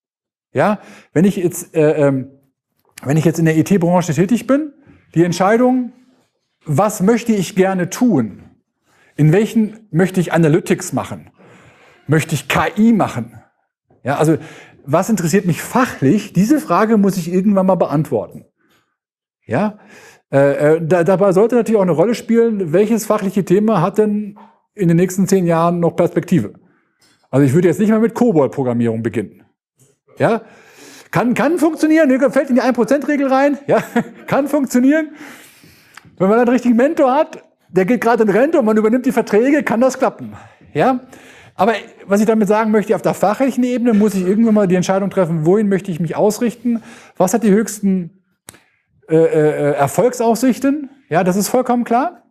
Ja, wenn ich jetzt, äh, ähm, wenn ich jetzt in der I T-Branche tätig bin, die Entscheidung, was möchte ich gerne tun? In welchen möchte ich Analytics machen? Möchte ich K I machen? Ja, also was interessiert mich fachlich? Diese Frage muss ich irgendwann mal beantworten. Ja, äh, äh, da, dabei sollte natürlich auch eine Rolle spielen, welches fachliche Thema hat denn in den nächsten zehn Jahren noch Perspektive? Also ich würde jetzt nicht mal mit COBOL-Programmierung beginnen. Ja, kann, kann funktionieren, fällt in die ein Prozent Regel rein, ja, kann funktionieren. Wenn man einen richtigen Mentor hat, der geht gerade in Rente und man übernimmt die Verträge, kann das klappen. Ja, aber was ich damit sagen möchte, auf der fachlichen Ebene muss ich irgendwann mal die Entscheidung treffen, wohin möchte ich mich ausrichten, was hat die höchsten äh, äh, Erfolgsaussichten, ja, das ist vollkommen klar.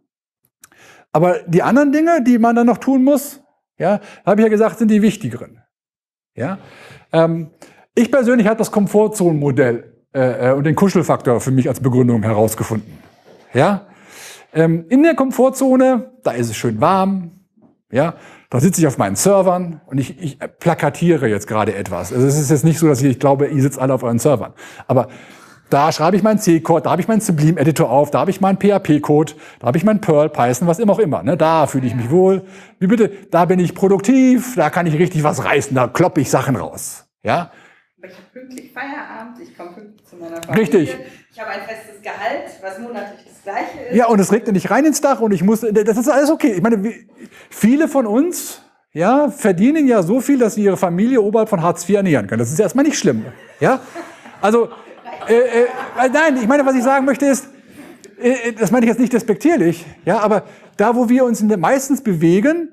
Aber die anderen Dinge, die man dann noch tun muss, ja, habe ich ja gesagt, sind die wichtigeren. Ja, ähm, ich persönlich habe das Komfortzonenmodell äh, und den Kuschelfaktor für mich als Begründung herausgefunden. Ja, ähm, in der Komfortzone, da ist es schön warm, ja, da sitze ich auf meinen Servern und ich, ich plakatiere jetzt gerade etwas. Also es ist jetzt nicht so, dass ich, ich glaube, ihr sitzt alle auf euren Servern. Aber da schreibe ich meinen C-Code, da habe ich meinen Sublime-Editor auf, da habe ich meinen P H P-Code, da habe ich meinen Perl, Python, was immer auch immer. Ne? Da fühle ich mich wohl. Wie bitte, da bin ich produktiv, da kann ich richtig was reißen, da kloppe ich Sachen raus. Ja? aber ich habe pünktlich Feierabend, ich komme pünktlich zu meiner Familie. Richtig. Ich habe ein festes Gehalt, was monatlich das gleiche ist. Ja, und es regnet nicht rein ins Dach und ich muss, das ist alles okay. Ich meine, wie, viele von uns, ja, verdienen ja so viel, dass sie ihre Familie oberhalb von Hartz vier ernähren können. Das ist erstmal nicht schlimm. Ja? Also, äh, äh, nein, ich meine, was ich sagen möchte ist, äh, das meine ich jetzt nicht despektierlich, ja, aber da, wo wir uns in der, meistens bewegen,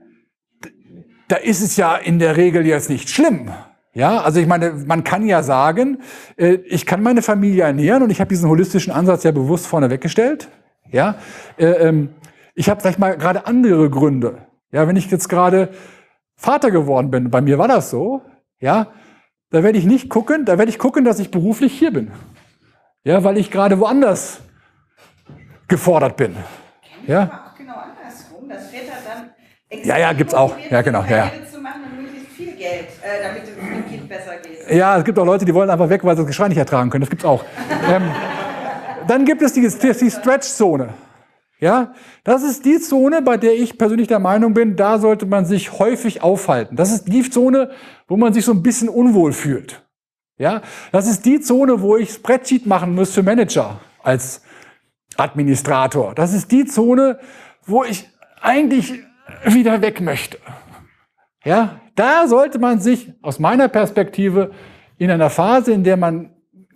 da ist es ja in der Regel jetzt nicht schlimm. Ja, also ich meine, man kann ja sagen, äh, ich kann meine Familie ernähren und ich habe diesen holistischen Ansatz ja bewusst vorne weggestellt. Ja, äh, ähm, ich habe vielleicht mal gerade andere Gründe. Ja, wenn ich jetzt gerade Vater geworden bin, bei mir war das so, ja, da werde ich nicht gucken, da werde ich gucken, dass ich beruflich hier bin. Ja, weil ich gerade woanders gefordert bin. Ja. Ja, Aber auch genau andersrum, dass Väter dann extrem Ja, ja, gibt's auch. motiviert Ja, genau, sind, ja, ja. Karriere zu machen und möglichst viel Geld, äh, damit es dem Kind besser geht. ja, es gibt auch Leute, die wollen einfach weg, weil sie das Geschrei nicht ertragen können. Das gibt's auch. ähm, dann gibt es die, die Stretch-Zone. Ja, das ist die Zone, bei der ich persönlich der Meinung bin, da sollte man sich häufig aufhalten. Das ist die Zone, wo man sich so ein bisschen unwohl fühlt. Ja, das ist die Zone, wo ich Spreadsheet machen muss für Manager als Administrator. Das ist die Zone, wo ich eigentlich wieder weg möchte. Ja, da sollte man sich aus meiner Perspektive in einer Phase, in der man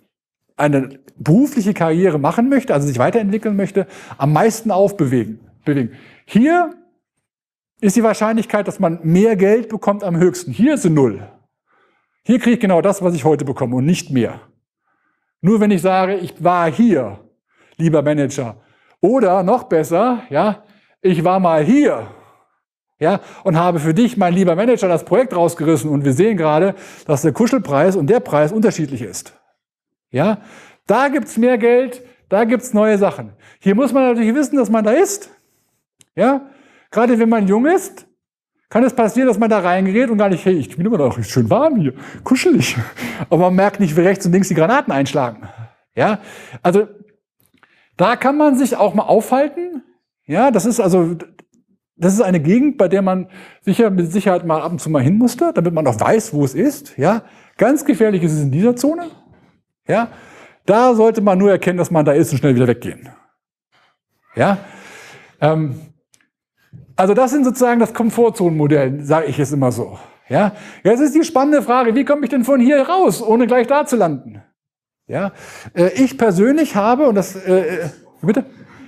eine berufliche Karriere machen möchte, also sich weiterentwickeln möchte, am meisten aufbewegen. Bewegen. Hier ist die Wahrscheinlichkeit, dass man mehr Geld bekommt, am höchsten. Hier ist sie null. Hier kriege ich genau das, was ich heute bekomme und nicht mehr. Nur wenn ich sage, ich war hier, lieber Manager. Oder noch besser, ja, ich war mal hier, ja, und habe für dich, mein lieber Manager, das Projekt rausgerissen und wir sehen gerade, dass der Kuschelpreis und der Preis unterschiedlich ist. Ja, da gibt's mehr Geld, da gibt's neue Sachen. Hier muss man natürlich wissen, dass man da ist. Ja, gerade wenn man jung ist, kann es passieren, dass man da reingerät und gar nicht, hey, ich bin immer noch schön warm hier, kuschelig. Aber man merkt nicht, wie rechts und links die Granaten einschlagen. Ja, also da kann man sich auch mal aufhalten. Ja, das ist also, das ist eine Gegend, bei der man sicher mit Sicherheit mal ab und zu mal hin musste, damit man auch weiß, wo es ist. Ja, ganz gefährlich ist es in dieser Zone. Ja, da sollte man nur erkennen, dass man da ist und schnell wieder weggehen. Ja, ähm, also das sind sozusagen das Komfortzonenmodell, sage ich jetzt immer so. Ja, jetzt ist die spannende Frage, wie komme ich denn von hier raus, ohne gleich da zu landen? Ja, äh, ich persönlich habe, und das, äh, bitte?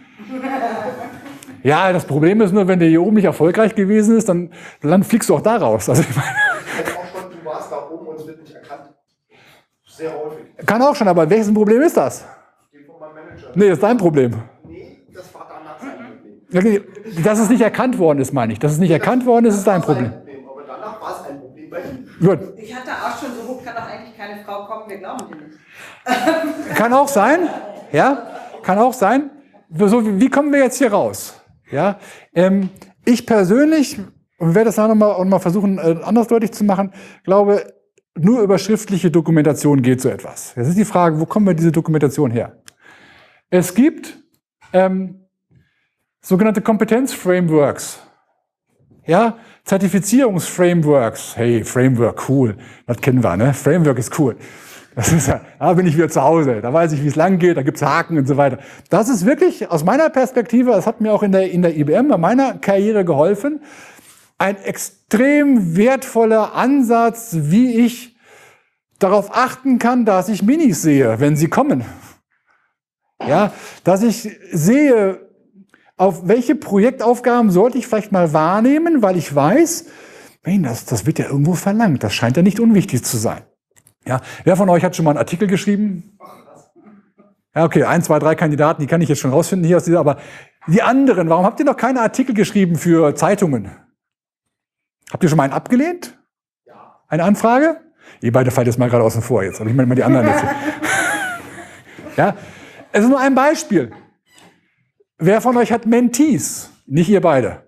Ja, das Problem ist nur, wenn der hier oben nicht erfolgreich gewesen ist, dann, dann fliegst du auch da raus. Also ich meine, Also auch schon, du warst da oben und es wird nicht erkannt. Sehr häufig. kann auch schon, aber welches Problem ist das? Die von meinem Manager. Nee, das ist dein Problem. Nee, das war danach sein Problem. Okay, dass es nicht erkannt worden ist, meine ich. Dass es nicht erkannt worden ist, ist dein Problem. Aber danach war es ein Problem bei ihm. Gut. Ich hatte auch schon so hoch, kann doch eigentlich keine Frau kommen, wir glauben dir nicht. Kann auch sein, ja, kann auch sein. So, wie kommen wir jetzt hier raus? Ja, ähm, ich persönlich, und werde das noch mal, noch mal versuchen, äh, anders deutlich zu machen, glaube, nur über schriftliche Dokumentation geht so etwas. Jetzt ist die Frage, wo kommen wir diese Dokumentation her? Es gibt ähm, sogenannte Kompetenzframeworks, ja, Zertifizierungsframeworks. Hey, Framework, cool, das kennen wir, ne? Framework ist cool. Das ist ja, da bin ich wieder zu Hause, da weiß ich, wie es lang geht, da gibt's Haken und so weiter. Das ist wirklich, aus meiner Perspektive, das hat mir auch in der, in der I B M bei meiner Karriere geholfen, ein extrem wertvoller Ansatz, wie ich darauf achten kann, dass ich Minis sehe, wenn sie kommen. Ja, dass ich sehe, auf welche Projektaufgaben sollte ich vielleicht mal wahrnehmen, weil ich weiß, Mensch, das, das wird ja irgendwo verlangt, das scheint ja nicht unwichtig zu sein. Ja, wer von euch hat schon mal einen Artikel geschrieben? Ja, okay, ein, zwei, drei Kandidaten, die kann ich jetzt schon rausfinden hier aus dieser, aber die anderen, warum habt ihr noch keine Artikel geschrieben für Zeitungen? Habt ihr schon mal einen abgelehnt? Ja. Eine Anfrage? Ihr beide fallt jetzt mal gerade außen vor jetzt, aber ich meine mal die anderen jetzt. Ja, es ist nur ein Beispiel. Wer von euch hat Mentees? Nicht ihr beide.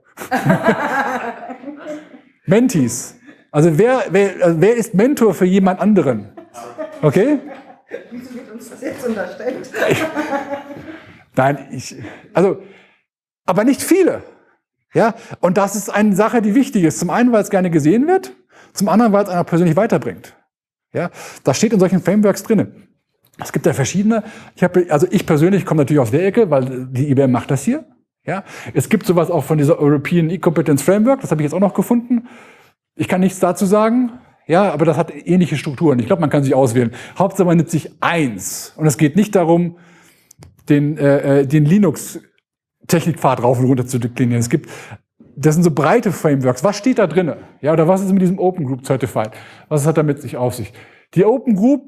Mentees. Also wer, wer, also wer ist Mentor für jemand anderen? Okay? Wieso wird uns das jetzt unterstellt? Nein, ich, also, aber nicht viele. Ja, und das ist eine Sache, die wichtig ist. Zum einen, weil es gerne gesehen wird, zum anderen, weil es einer persönlich weiterbringt. Ja, das steht in solchen Frameworks drin. Es gibt ja verschiedene. Ich habe, also ich persönlich komme natürlich aus der Ecke, weil die I B M macht das hier. Ja, es gibt sowas auch von dieser European E-Competence Framework. Das habe ich jetzt auch noch gefunden. Ich kann nichts dazu sagen, ja, aber das hat ähnliche Strukturen. Ich glaube, man kann sich auswählen. Hauptsache man nimmt sich eins. Und es geht nicht darum, den, äh, den Linux-Technikpfad rauf und runter zu deklinieren. Es gibt, das sind so breite Frameworks. Was steht da drin? Ja, oder was ist mit diesem Open Group Certified? Was hat damit sich auf sich? Die Open Group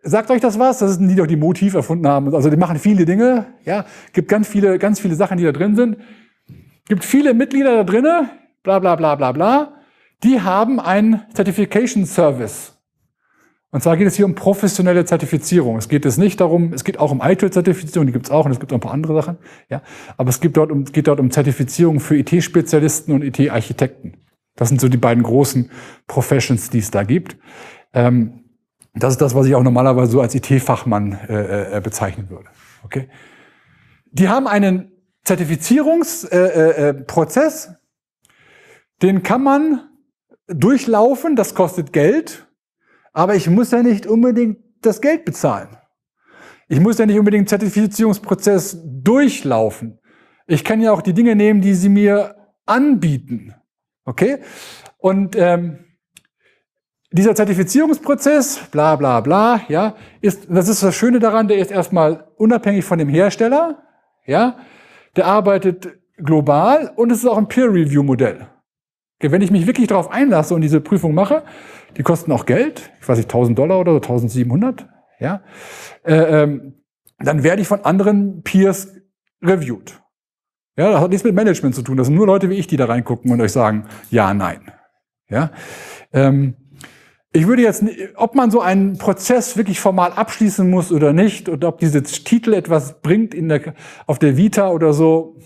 sagt euch das was? Das sind die, die doch die Motiv erfunden haben. Also die machen viele Dinge. Ja, gibt ganz viele, ganz viele Sachen, die da drin sind. Gibt viele Mitglieder da drinne. Bla bla bla bla bla. Die haben einen Certification Service. Und zwar geht es hier um professionelle Zertifizierung. Es geht es nicht darum, es geht auch um I T I L-Zertifizierung, die gibt es auch und es gibt auch ein paar andere Sachen. Ja, aber es geht dort um, geht dort um Zertifizierung für I T-Spezialisten und I T-Architekten. Das sind so die beiden großen Professions, die es da gibt. Ähm, das ist das, was ich auch normalerweise so als I T-Fachmann äh, äh, bezeichnen würde. Okay? Die haben einen Zertifizierungsprozess, äh, äh, den kann man durchlaufen, das kostet Geld. Aber ich muss ja nicht unbedingt das Geld bezahlen. Ich muss ja nicht unbedingt den Zertifizierungsprozess durchlaufen. Ich kann ja auch die Dinge nehmen, die sie mir anbieten. Okay? Und ähm, dieser Zertifizierungsprozess, bla bla bla, ja, ist, das ist das Schöne daran, der ist erstmal unabhängig von dem Hersteller, ja, der arbeitet global und es ist auch ein Peer-Review-Modell. Okay, wenn ich mich wirklich darauf einlasse und diese Prüfung mache, die kosten auch Geld, ich weiß nicht, tausend Dollar oder so, tausendsiebenhundert, ja, äh, ähm, dann werde ich von anderen Peers reviewed. Ja, das hat nichts mit Management zu tun, das sind nur Leute wie ich, die da reingucken und euch sagen, ja, nein. Ja, ähm, ich würde jetzt, ob man so einen Prozess wirklich formal abschließen muss oder nicht, oder ob diese Titel etwas bringt in der, auf der Vita oder so,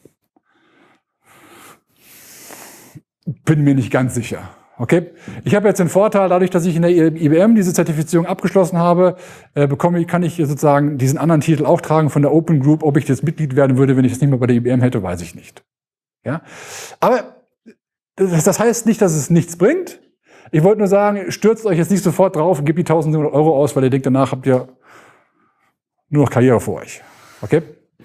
bin mir nicht ganz sicher. Okay, ich habe jetzt den Vorteil, dadurch, dass ich in der I B M diese Zertifizierung abgeschlossen habe, äh, bekomme ich, kann ich sozusagen diesen anderen Titel auch tragen von der Open Group. Ob ich jetzt Mitglied werden würde, wenn ich es nicht mehr bei der I B M hätte, weiß ich nicht. Ja, aber das, das heißt nicht, dass es nichts bringt. Ich wollte nur sagen, stürzt euch jetzt nicht sofort drauf und gebt die tausendsiebenhundert Euro aus, weil ihr denkt, danach habt ihr nur noch Karriere vor euch. Okay,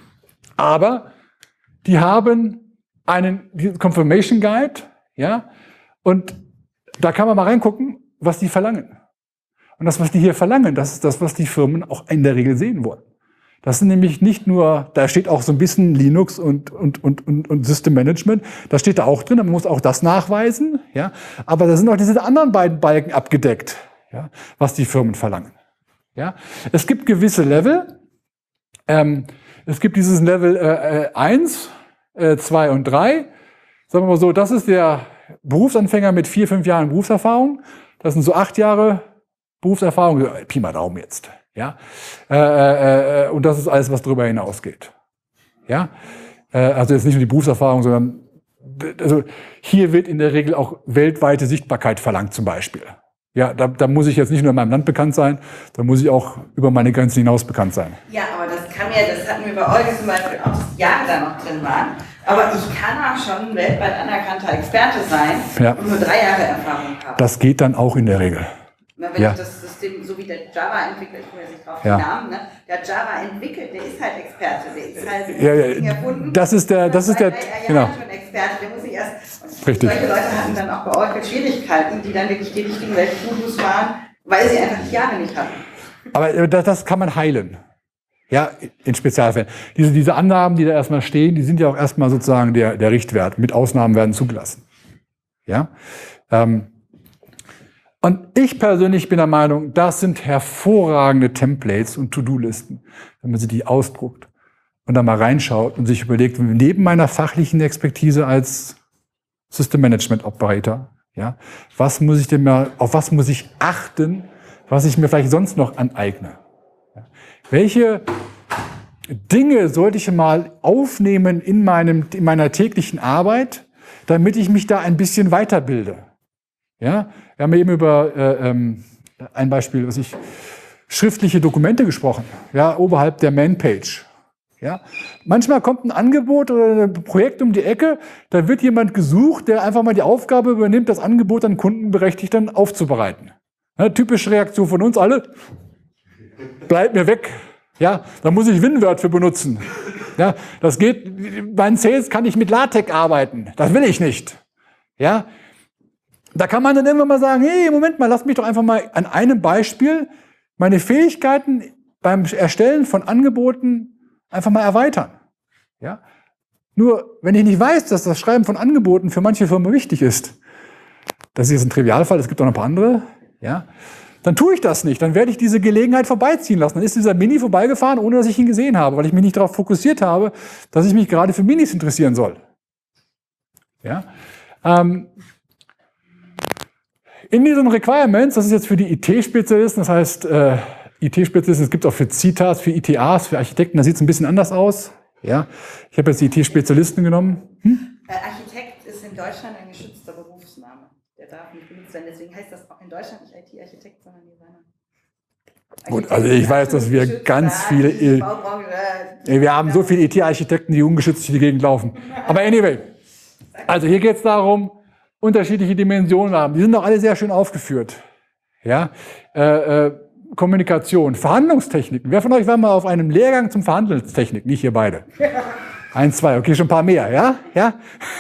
aber die haben einen Confirmation Guide, ja, und da kann man mal reingucken, was die verlangen. Und das, was die hier verlangen, das ist das, was die Firmen auch in der Regel sehen wollen. Das sind nämlich nicht nur, da steht auch so ein bisschen Linux und, und, und, und, und System Management, das steht da auch drin, man muss auch das nachweisen, ja. Aber da sind auch diese anderen beiden Balken abgedeckt, ja, was die Firmen verlangen. Ja. Es gibt gewisse Level, ähm, es gibt dieses Level äh, eins, äh, zwei und drei. Sagen wir mal so, das ist der Berufsanfänger mit vier, fünf Jahren Berufserfahrung. Das sind so acht Jahre Berufserfahrung, Pi mal Daumen jetzt. Ja? Äh, äh, und das ist alles, was darüber hinausgeht. Ja? Äh, also jetzt nicht nur die Berufserfahrung, sondern also hier wird in der Regel auch weltweite Sichtbarkeit verlangt zum Beispiel. Ja, da, da muss ich jetzt nicht nur in meinem Land bekannt sein, da muss ich auch über meine Grenzen hinaus bekannt sein. Ja, aber das kann ja, das hatten wir bei Olga zum Beispiel auch, dass Jahre da noch drin waren. Aber ich kann auch schon weltweit anerkannter Experte sein, ja, und nur drei Jahre Erfahrung haben. Das geht dann auch in der Regel. Na, wenn ja. ich das System, so wie der Java-Entwickler, ich komme jetzt nicht drauf ja. den Namen, ne? Der Java entwickelt, der ist halt Experte, der ist halt ja, ja. erfunden. Das ist der, das ist der, genau. Schon Experte, der muss nicht erst. Und richtig. Solche Leute hatten dann auch bei Oracle Schwierigkeiten, die dann wirklich die richtigen Weltgurus waren, weil sie einfach die Jahre nicht hatten. Aber das, das kann man heilen. Ja, in Spezialfällen. Diese, diese Annahmen, die da erstmal stehen, die sind ja auch erstmal sozusagen der, der Richtwert. Mit Ausnahmen werden zugelassen. Ja. Ähm, und ich persönlich bin der Meinung, das sind hervorragende Templates und To-Do-Listen, wenn man sie die ausdruckt und da mal reinschaut und sich überlegt, neben meiner fachlichen Expertise als System Management Operator, ja, was muss ich denn mal, auf was muss ich achten, was ich mir vielleicht sonst noch aneigne? Ja. Welche Dinge sollte ich mal aufnehmen in meinem, in meiner täglichen Arbeit, damit ich mich da ein bisschen weiterbilde? Ja, wir haben eben über äh, ähm, ein Beispiel, was ich schriftliche Dokumente gesprochen, ja, oberhalb der Manpage. Ja, manchmal kommt ein Angebot oder ein Projekt um die Ecke, da wird jemand gesucht, der einfach mal die Aufgabe übernimmt, das Angebot an Kundenberechtigt dann aufzubereiten. Ja, typische Reaktion von uns alle: Bleib mir weg. Ja, da muss ich WinWord für benutzen. Ja, das geht. Bei Sales kann ich mit LaTeX arbeiten. Das will ich nicht. Ja. Da kann man dann irgendwann mal sagen, hey, Moment mal, lass mich doch einfach mal an einem Beispiel meine Fähigkeiten beim Erstellen von Angeboten einfach mal erweitern. Ja? Nur, wenn ich nicht weiß, dass das Schreiben von Angeboten für manche Firmen wichtig ist, das ist jetzt ein Trivialfall, es gibt auch noch ein paar andere, ja? dann tue ich das nicht. Dann werde ich diese Gelegenheit vorbeiziehen lassen. Dann ist dieser Mini vorbeigefahren, ohne dass ich ihn gesehen habe, weil ich mich nicht darauf fokussiert habe, dass ich mich gerade für Minis interessieren soll. Ja? Ähm, in diesen Requirements, das ist jetzt für die I T-Spezialisten, das heißt, äh, I T-Spezialisten, es gibt auch für C I T As, für I T As, für Architekten, da sieht es ein bisschen anders aus. Ja? Ich habe jetzt die I T-Spezialisten genommen. Hm? Äh, Architekt ist in Deutschland ein geschützter Berufsname. Der darf nicht benutzt werden. Deswegen heißt das auch in Deutschland nicht I T-Architekt, sondern Designer. Gut, also ich weiß, dass wir ganz viele, wir haben so viele I T-Architekten, die ungeschützt durch die Gegend laufen. Aber anyway, also hier geht es darum, unterschiedliche Dimensionen haben. Die sind doch alle sehr schön aufgeführt. Ja, äh, äh, Kommunikation, Verhandlungstechniken. Wer von euch war mal auf einem Lehrgang zum Verhandelstechnik? Nicht hier beide. Eins, zwei, okay, schon ein paar mehr, ja? Ja?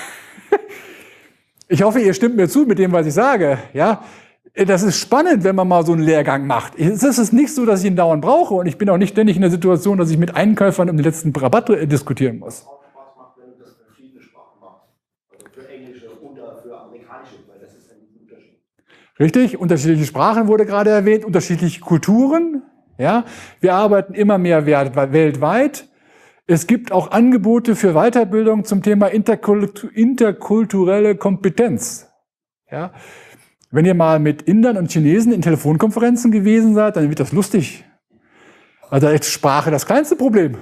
Ich hoffe, ihr stimmt mir zu mit dem, was ich sage, ja? Das ist spannend, wenn man mal so einen Lehrgang macht. Es ist nicht so, dass ich ihn dauernd brauche und ich bin auch nicht ständig in der Situation, dass ich mit Einkäufern um den letzten Rabatt diskutieren muss. Auch Spaß macht, wenn du das für verschiedene Sprachen machst. Also für englische oder für amerikanische, weil das ist ein Unterschied. Richtig, unterschiedliche Sprachen wurde gerade erwähnt, unterschiedliche Kulturen. Ja, wir arbeiten immer mehr weltweit. Es gibt auch Angebote für Weiterbildung zum Thema interkulturelle Kompetenz. Ja. Wenn ihr mal mit Indern und Chinesen in Telefonkonferenzen gewesen seid, dann wird das lustig. Also da ist Sprache das kleinste Problem.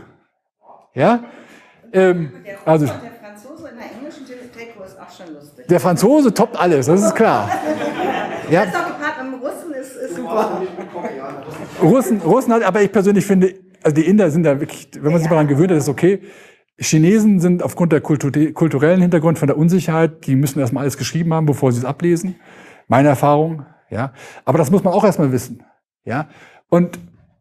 Ja? Ähm, Der Russe also, und der Franzose in der englischen Telco ist auch schon lustig. der Franzose toppt alles, das ist klar. Ja? Das ist doch gepaart mit dem Russen, ist, ist super. Russen, Russen hat, aber ich persönlich finde, also die Inder sind da wirklich, wenn man sich daran gewöhnt, das ist okay. Chinesen sind aufgrund der Kultur, kulturellen Hintergrund von der Unsicherheit, die müssen erstmal alles geschrieben haben, bevor sie es ablesen. Meine Erfahrung, ja. Aber das muss man auch erstmal wissen, ja. Und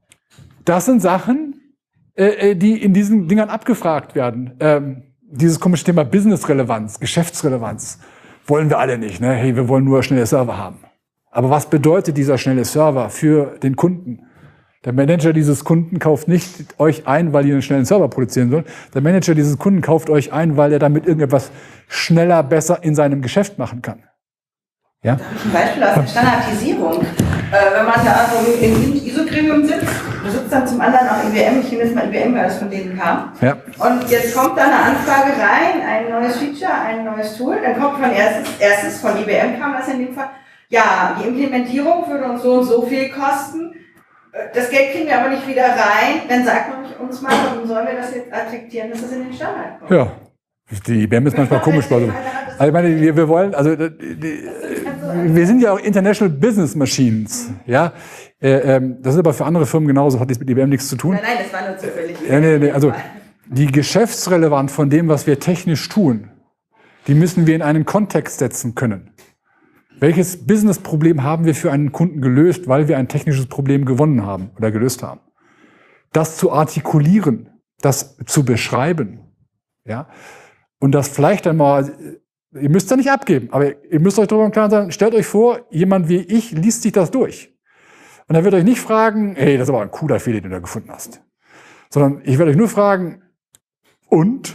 das sind Sachen, äh, die in diesen Dingern abgefragt werden. Ähm, dieses komische Thema Business-Relevanz, Geschäftsrelevanz wollen wir alle nicht, ne? Hey, wir wollen nur schnelle Server haben. Aber was bedeutet dieser schnelle Server für den Kunden? Der Manager dieses Kunden kauft nicht euch ein, weil ihr einen schnellen Server produzieren sollt. Der Manager dieses Kunden kauft euch ein, weil er damit irgendetwas schneller, besser in seinem Geschäft machen kann. Ja? Da habe ich ein Beispiel aus der Standardisierung. Äh, wenn man da so im I S O-Gremium sitzt, du sitzt dann zum anderen auch I B M, ich finde jetzt mal I B M, weil das von denen kam. Ja. Und jetzt kommt da eine Anfrage rein, ein neues Feature, ein neues Tool, dann kommt von erstes, erstes von I B M kam das in dem Fall, ja, die Implementierung würde uns so und so viel kosten, das Geld kriegen wir aber nicht wieder rein, dann sagt man uns mal, warum sollen wir das jetzt attraktieren, dass das in den Standard kommt. Ja. Die I B M ist manchmal komisch. Also, also ich meine, wir, wir wollen, also die, wir sind ja auch International Business Machines, ja. Äh, ähm, das ist aber für andere Firmen genauso, hat jetzt mit I B M nichts zu tun. Nein, nein, das war nur zufällig. Ja, nee, nee, also die Geschäftsrelevanz von dem, was wir technisch tun, die müssen wir in einen Kontext setzen können. Welches Business-Problem haben wir für einen Kunden gelöst, weil wir ein technisches Problem gewonnen haben oder gelöst haben? Das zu artikulieren, das zu beschreiben, ja. Und das vielleicht einmal, ihr müsst da nicht abgeben, aber ihr müsst euch darüber im Klaren sein, stellt euch vor, jemand wie ich liest sich das durch. Und er wird euch nicht fragen, hey, das ist aber ein cooler Fehler, den du da gefunden hast. Sondern ich werde euch nur fragen, und?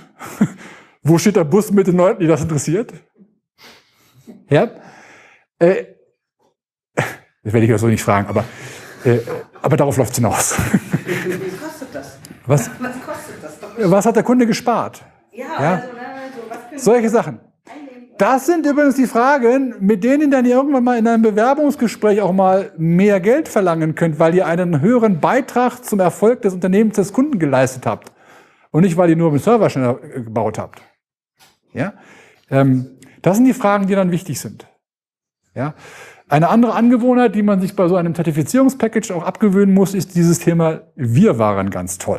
Wo steht der Bus mit den Leuten, die das interessiert? Ja? Äh, das werde ich euch so nicht fragen, aber, äh, aber darauf läuft es hinaus. Was kostet das? Was? Was kostet das? Doch Was hat der Kunde gespart? ja, Ja? also, ne, also was können Solche Sachen. Das sind übrigens die Fragen, mit denen dann ihr irgendwann mal in einem Bewerbungsgespräch auch mal mehr Geld verlangen könnt, weil ihr einen höheren Beitrag zum Erfolg des Unternehmens des Kunden geleistet habt. Und nicht, weil ihr nur den Server schneller gebaut habt. Ja? Ähm, das sind die Fragen, die dann wichtig sind. Ja? Eine andere Angewohnheit, die man sich bei so einem Zertifizierungspackage auch abgewöhnen muss, ist dieses Thema, wir waren ganz toll.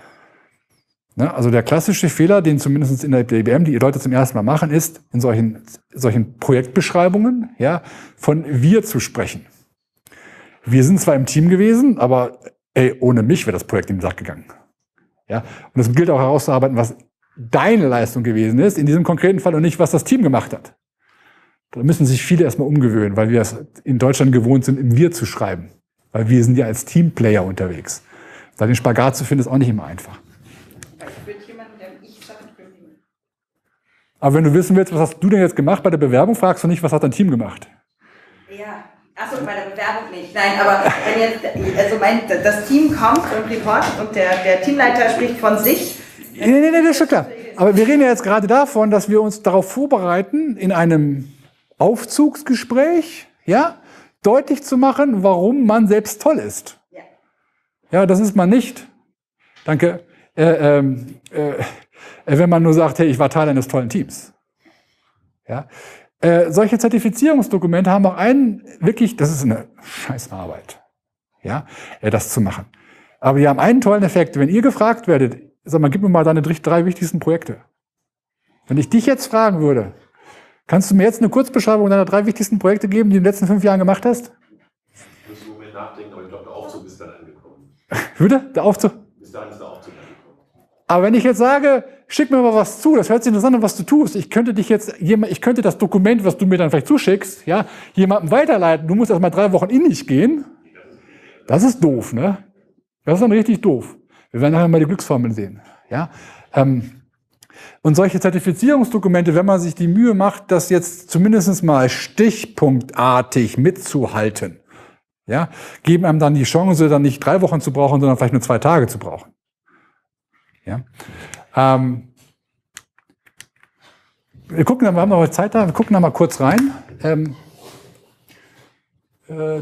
Ne, also der klassische Fehler, den zumindest in der I B M die Leute zum ersten Mal machen, ist, in solchen, solchen Projektbeschreibungen ja, von wir zu sprechen. Wir sind zwar im Team gewesen, aber ey, ohne mich wäre das Projekt in den Sack gegangen. Ja, und es gilt auch herauszuarbeiten, was deine Leistung gewesen ist, in diesem konkreten Fall, und nicht, was das Team gemacht hat. Da müssen sich viele erstmal umgewöhnen, weil wir es in Deutschland gewohnt sind, im Wir zu schreiben. Weil wir sind ja als Teamplayer unterwegs. Da den Spagat zu finden, ist auch nicht immer einfach. Aber wenn du wissen willst, was hast du denn jetzt gemacht bei der Bewerbung, fragst du nicht, was hat dein Team gemacht? Ja, Achso, bei der Bewerbung nicht. Nein, aber wenn jetzt, also mein, das Team kommt und reportet und der, der Teamleiter spricht von sich. Nee, nee, nee, das ist schon klar. Aber wir reden ja jetzt gerade davon, dass wir uns darauf vorbereiten, in einem Aufzugsgespräch, ja, deutlich zu machen, warum man selbst toll ist. Ja, ja das ist man nicht. Danke. Äh, ähm, äh, wenn man nur sagt, hey, ich war Teil eines tollen Teams. Ja. Äh, solche Zertifizierungsdokumente haben auch einen, wirklich, das ist eine Scheißarbeit, ja, äh, das zu machen. Aber die haben einen tollen Effekt. Wenn ihr gefragt werdet, sag mal, gib mir mal deine drei wichtigsten Projekte. Wenn ich dich jetzt fragen würde, kannst du mir jetzt eine Kurzbeschreibung deiner drei wichtigsten Projekte geben, die du in den letzten fünf Jahren gemacht hast? Ich muss im Moment nachdenken, aber ich glaube, der Aufzug ist dann angekommen. Würde? Der Aufzug? Bis dahin ist der Aufzug angekommen. Aber wenn ich jetzt sage, schick mir mal was zu, das hört sich interessant an, was du tust. Ich könnte dich jetzt, ich könnte das Dokument, was du mir dann vielleicht zuschickst, ja, jemandem weiterleiten. Du musst erst mal drei Wochen in dich gehen. Das ist doof, ne? Das ist dann richtig doof. Wir werden nachher mal die Glücksformeln sehen, ja. Ähm, und solche Zertifizierungsdokumente, wenn man sich die Mühe macht, das jetzt zumindest mal stichpunktartig mitzuhalten, ja, geben einem dann die Chance, dann nicht drei Wochen zu brauchen, sondern vielleicht nur zwei Tage zu brauchen. Ja. Ähm, wir gucken, wir haben noch Zeit da, wir gucken da mal kurz rein. Ähm, äh,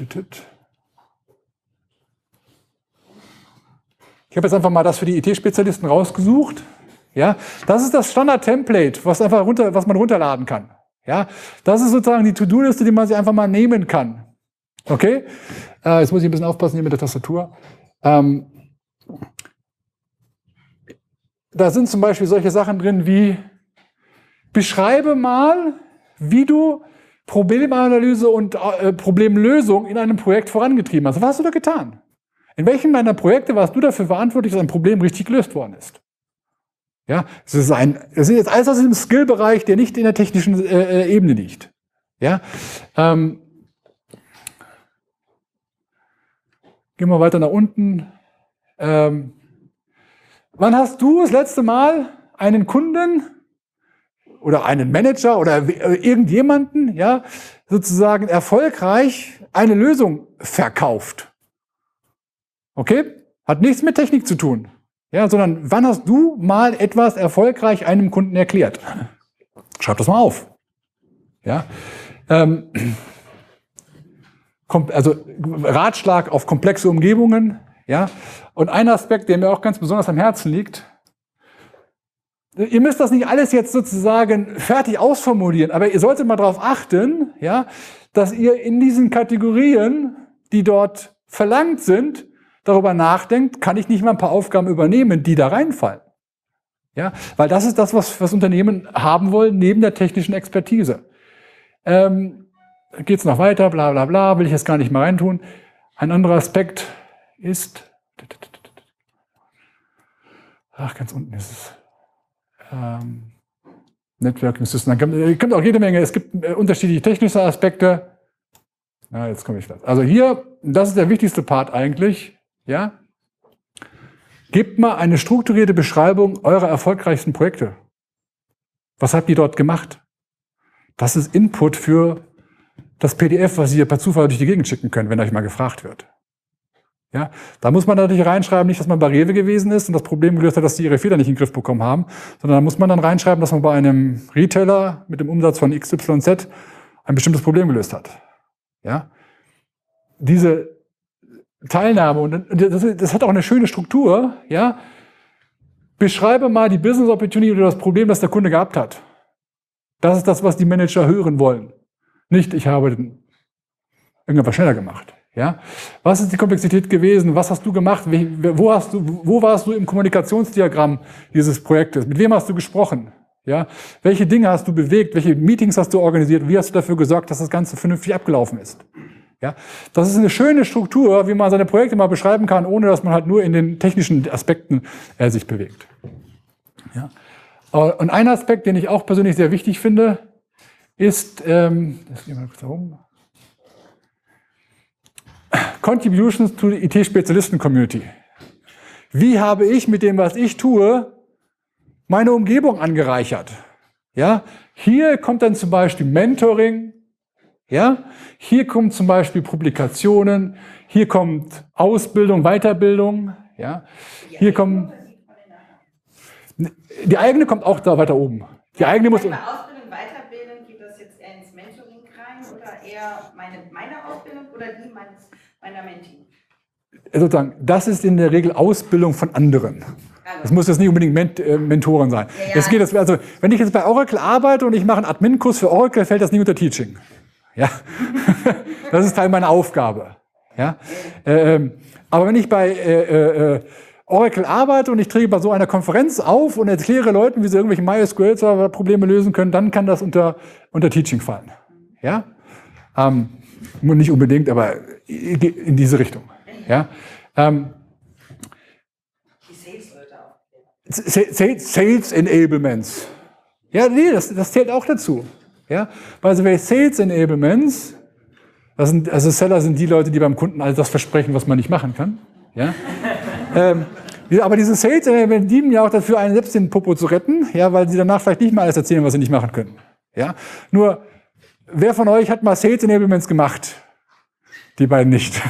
ich habe jetzt einfach mal das für die I T-Spezialisten rausgesucht. Ja, das ist das Standard-Template, was, einfach runter, was man runterladen kann. Ja, das ist sozusagen die To-Do-Liste, die man sich einfach mal nehmen kann. Okay? Äh, jetzt muss ich ein bisschen aufpassen hier mit der Tastatur. Ähm, Da sind zum Beispiel solche Sachen drin wie, beschreibe mal, wie du Problemanalyse und äh, Problemlösung in einem Projekt vorangetrieben hast. Was hast du da getan? In welchem deiner Projekte warst du dafür verantwortlich, dass ein Problem richtig gelöst worden ist? Ja, das ist ein, das ist jetzt alles aus diesem Skill-Bereich, der nicht in der technischen äh, Ebene liegt. Ja, ähm, gehen wir weiter nach unten. Ähm, Wann hast du das letzte Mal einen Kunden oder einen Manager oder irgendjemanden, ja, sozusagen erfolgreich eine Lösung verkauft? Okay? Hat nichts mit Technik zu tun. Ja, sondern wann hast du mal etwas erfolgreich einem Kunden erklärt? Schreib das mal auf. Ja? Ähm, also Ratschlag auf komplexe Umgebungen. Ja, und ein Aspekt, der mir auch ganz besonders am Herzen liegt, ihr müsst das nicht alles jetzt sozusagen fertig ausformulieren, aber ihr solltet mal darauf achten, ja, dass ihr in diesen Kategorien, die dort verlangt sind, darüber nachdenkt, kann ich nicht mal ein paar Aufgaben übernehmen, die da reinfallen. Ja, weil das ist das, was, was Unternehmen haben wollen, neben der technischen Expertise. Ähm, geht es noch weiter, bla bla bla, will ich jetzt gar nicht mehr reintun. Ein anderer Aspekt ist, ach, ganz unten ist es, ähm, Networking System. Dann kommt auch jede Menge, es gibt äh, unterschiedliche technische Aspekte. Na, jetzt komme ich gleich. Also hier, das ist der wichtigste Part eigentlich, ja. Gebt mal eine strukturierte Beschreibung eurer erfolgreichsten Projekte. Was habt ihr dort gemacht? Das ist Input für das P D F, was ihr per Zufall durch die Gegend schicken könnt, wenn euch mal gefragt wird. Ja, da muss man natürlich reinschreiben, nicht, dass man bei Rewe gewesen ist und das Problem gelöst hat, dass die ihre Fehler nicht in den Griff bekommen haben, sondern da muss man dann reinschreiben, dass man bei einem Retailer mit dem Umsatz von X Y Z ein bestimmtes Problem gelöst hat. Ja, diese Teilnahme, und das, das hat auch eine schöne Struktur, ja. Beschreibe mal die Business Opportunity oder das Problem, das der Kunde gehabt hat. Das ist das, was die Manager hören wollen. Nicht, ich habe irgendwas schneller gemacht. Ja? Was ist die Komplexität gewesen? Was hast du gemacht? Wo, hast du, wo warst du im Kommunikationsdiagramm dieses Projektes? Mit wem hast du gesprochen? Ja? Welche Dinge hast du bewegt? Welche Meetings hast du organisiert? Wie hast du dafür gesorgt, dass das Ganze vernünftig abgelaufen ist? Ja? Das ist eine schöne Struktur, wie man seine Projekte mal beschreiben kann, ohne dass man halt nur in den technischen Aspekten äh, sich bewegt. Ja? Und ein Aspekt, den ich auch persönlich sehr wichtig finde, ist, ähm, das gehen wir kurz da rum. Contributions to the I T-Spezialisten-Community. Wie habe ich mit dem, was ich tue, meine Umgebung angereichert? Ja, hier kommt dann zum Beispiel Mentoring, Ja? Hier kommen zum Beispiel Publikationen, hier kommt Ausbildung, Weiterbildung. Ja? Hier kommen, die eigene kommt auch da weiter oben. Die eigene muss... Bei Ausbildung, Weiterbildung, geht das jetzt eher ins Mentoring rein oder eher meine, meine Ausbildung oder die meines, meiner Mentee? Sozusagen, das ist in der Regel Ausbildung von anderen. Das muss jetzt nicht unbedingt Ment äh, Mentoren sein. Ja, ja. Das geht, das, also, wenn ich jetzt bei Oracle arbeite und ich mache einen Admin-Kurs für Oracle, fällt das nicht unter Teaching. Ja? Das ist Teil meiner Aufgabe. Ja? Ähm, aber wenn ich bei äh, äh, Oracle arbeite und ich trete bei so einer Konferenz auf und erkläre Leuten, wie sie irgendwelche MySQL-Server-Probleme lösen können, dann kann das unter, unter Teaching fallen. Ja? Ähm, nicht unbedingt, aber in diese Richtung. Ja? Ähm, Sales, Sales Enablements. Ja, nee, das, das zählt auch dazu. Ja, also bei Sales Enablements, das sind, also Seller sind die Leute, die beim Kunden all das versprechen, was man nicht machen kann. Ja, ähm, aber diese Sales Enablements dienen ja auch dafür, einen selbst den Popo zu retten, ja, weil sie danach vielleicht nicht mal alles erzählen, was sie nicht machen können. Ja, nur wer von euch hat mal Sales Enablements gemacht? Die beiden nicht.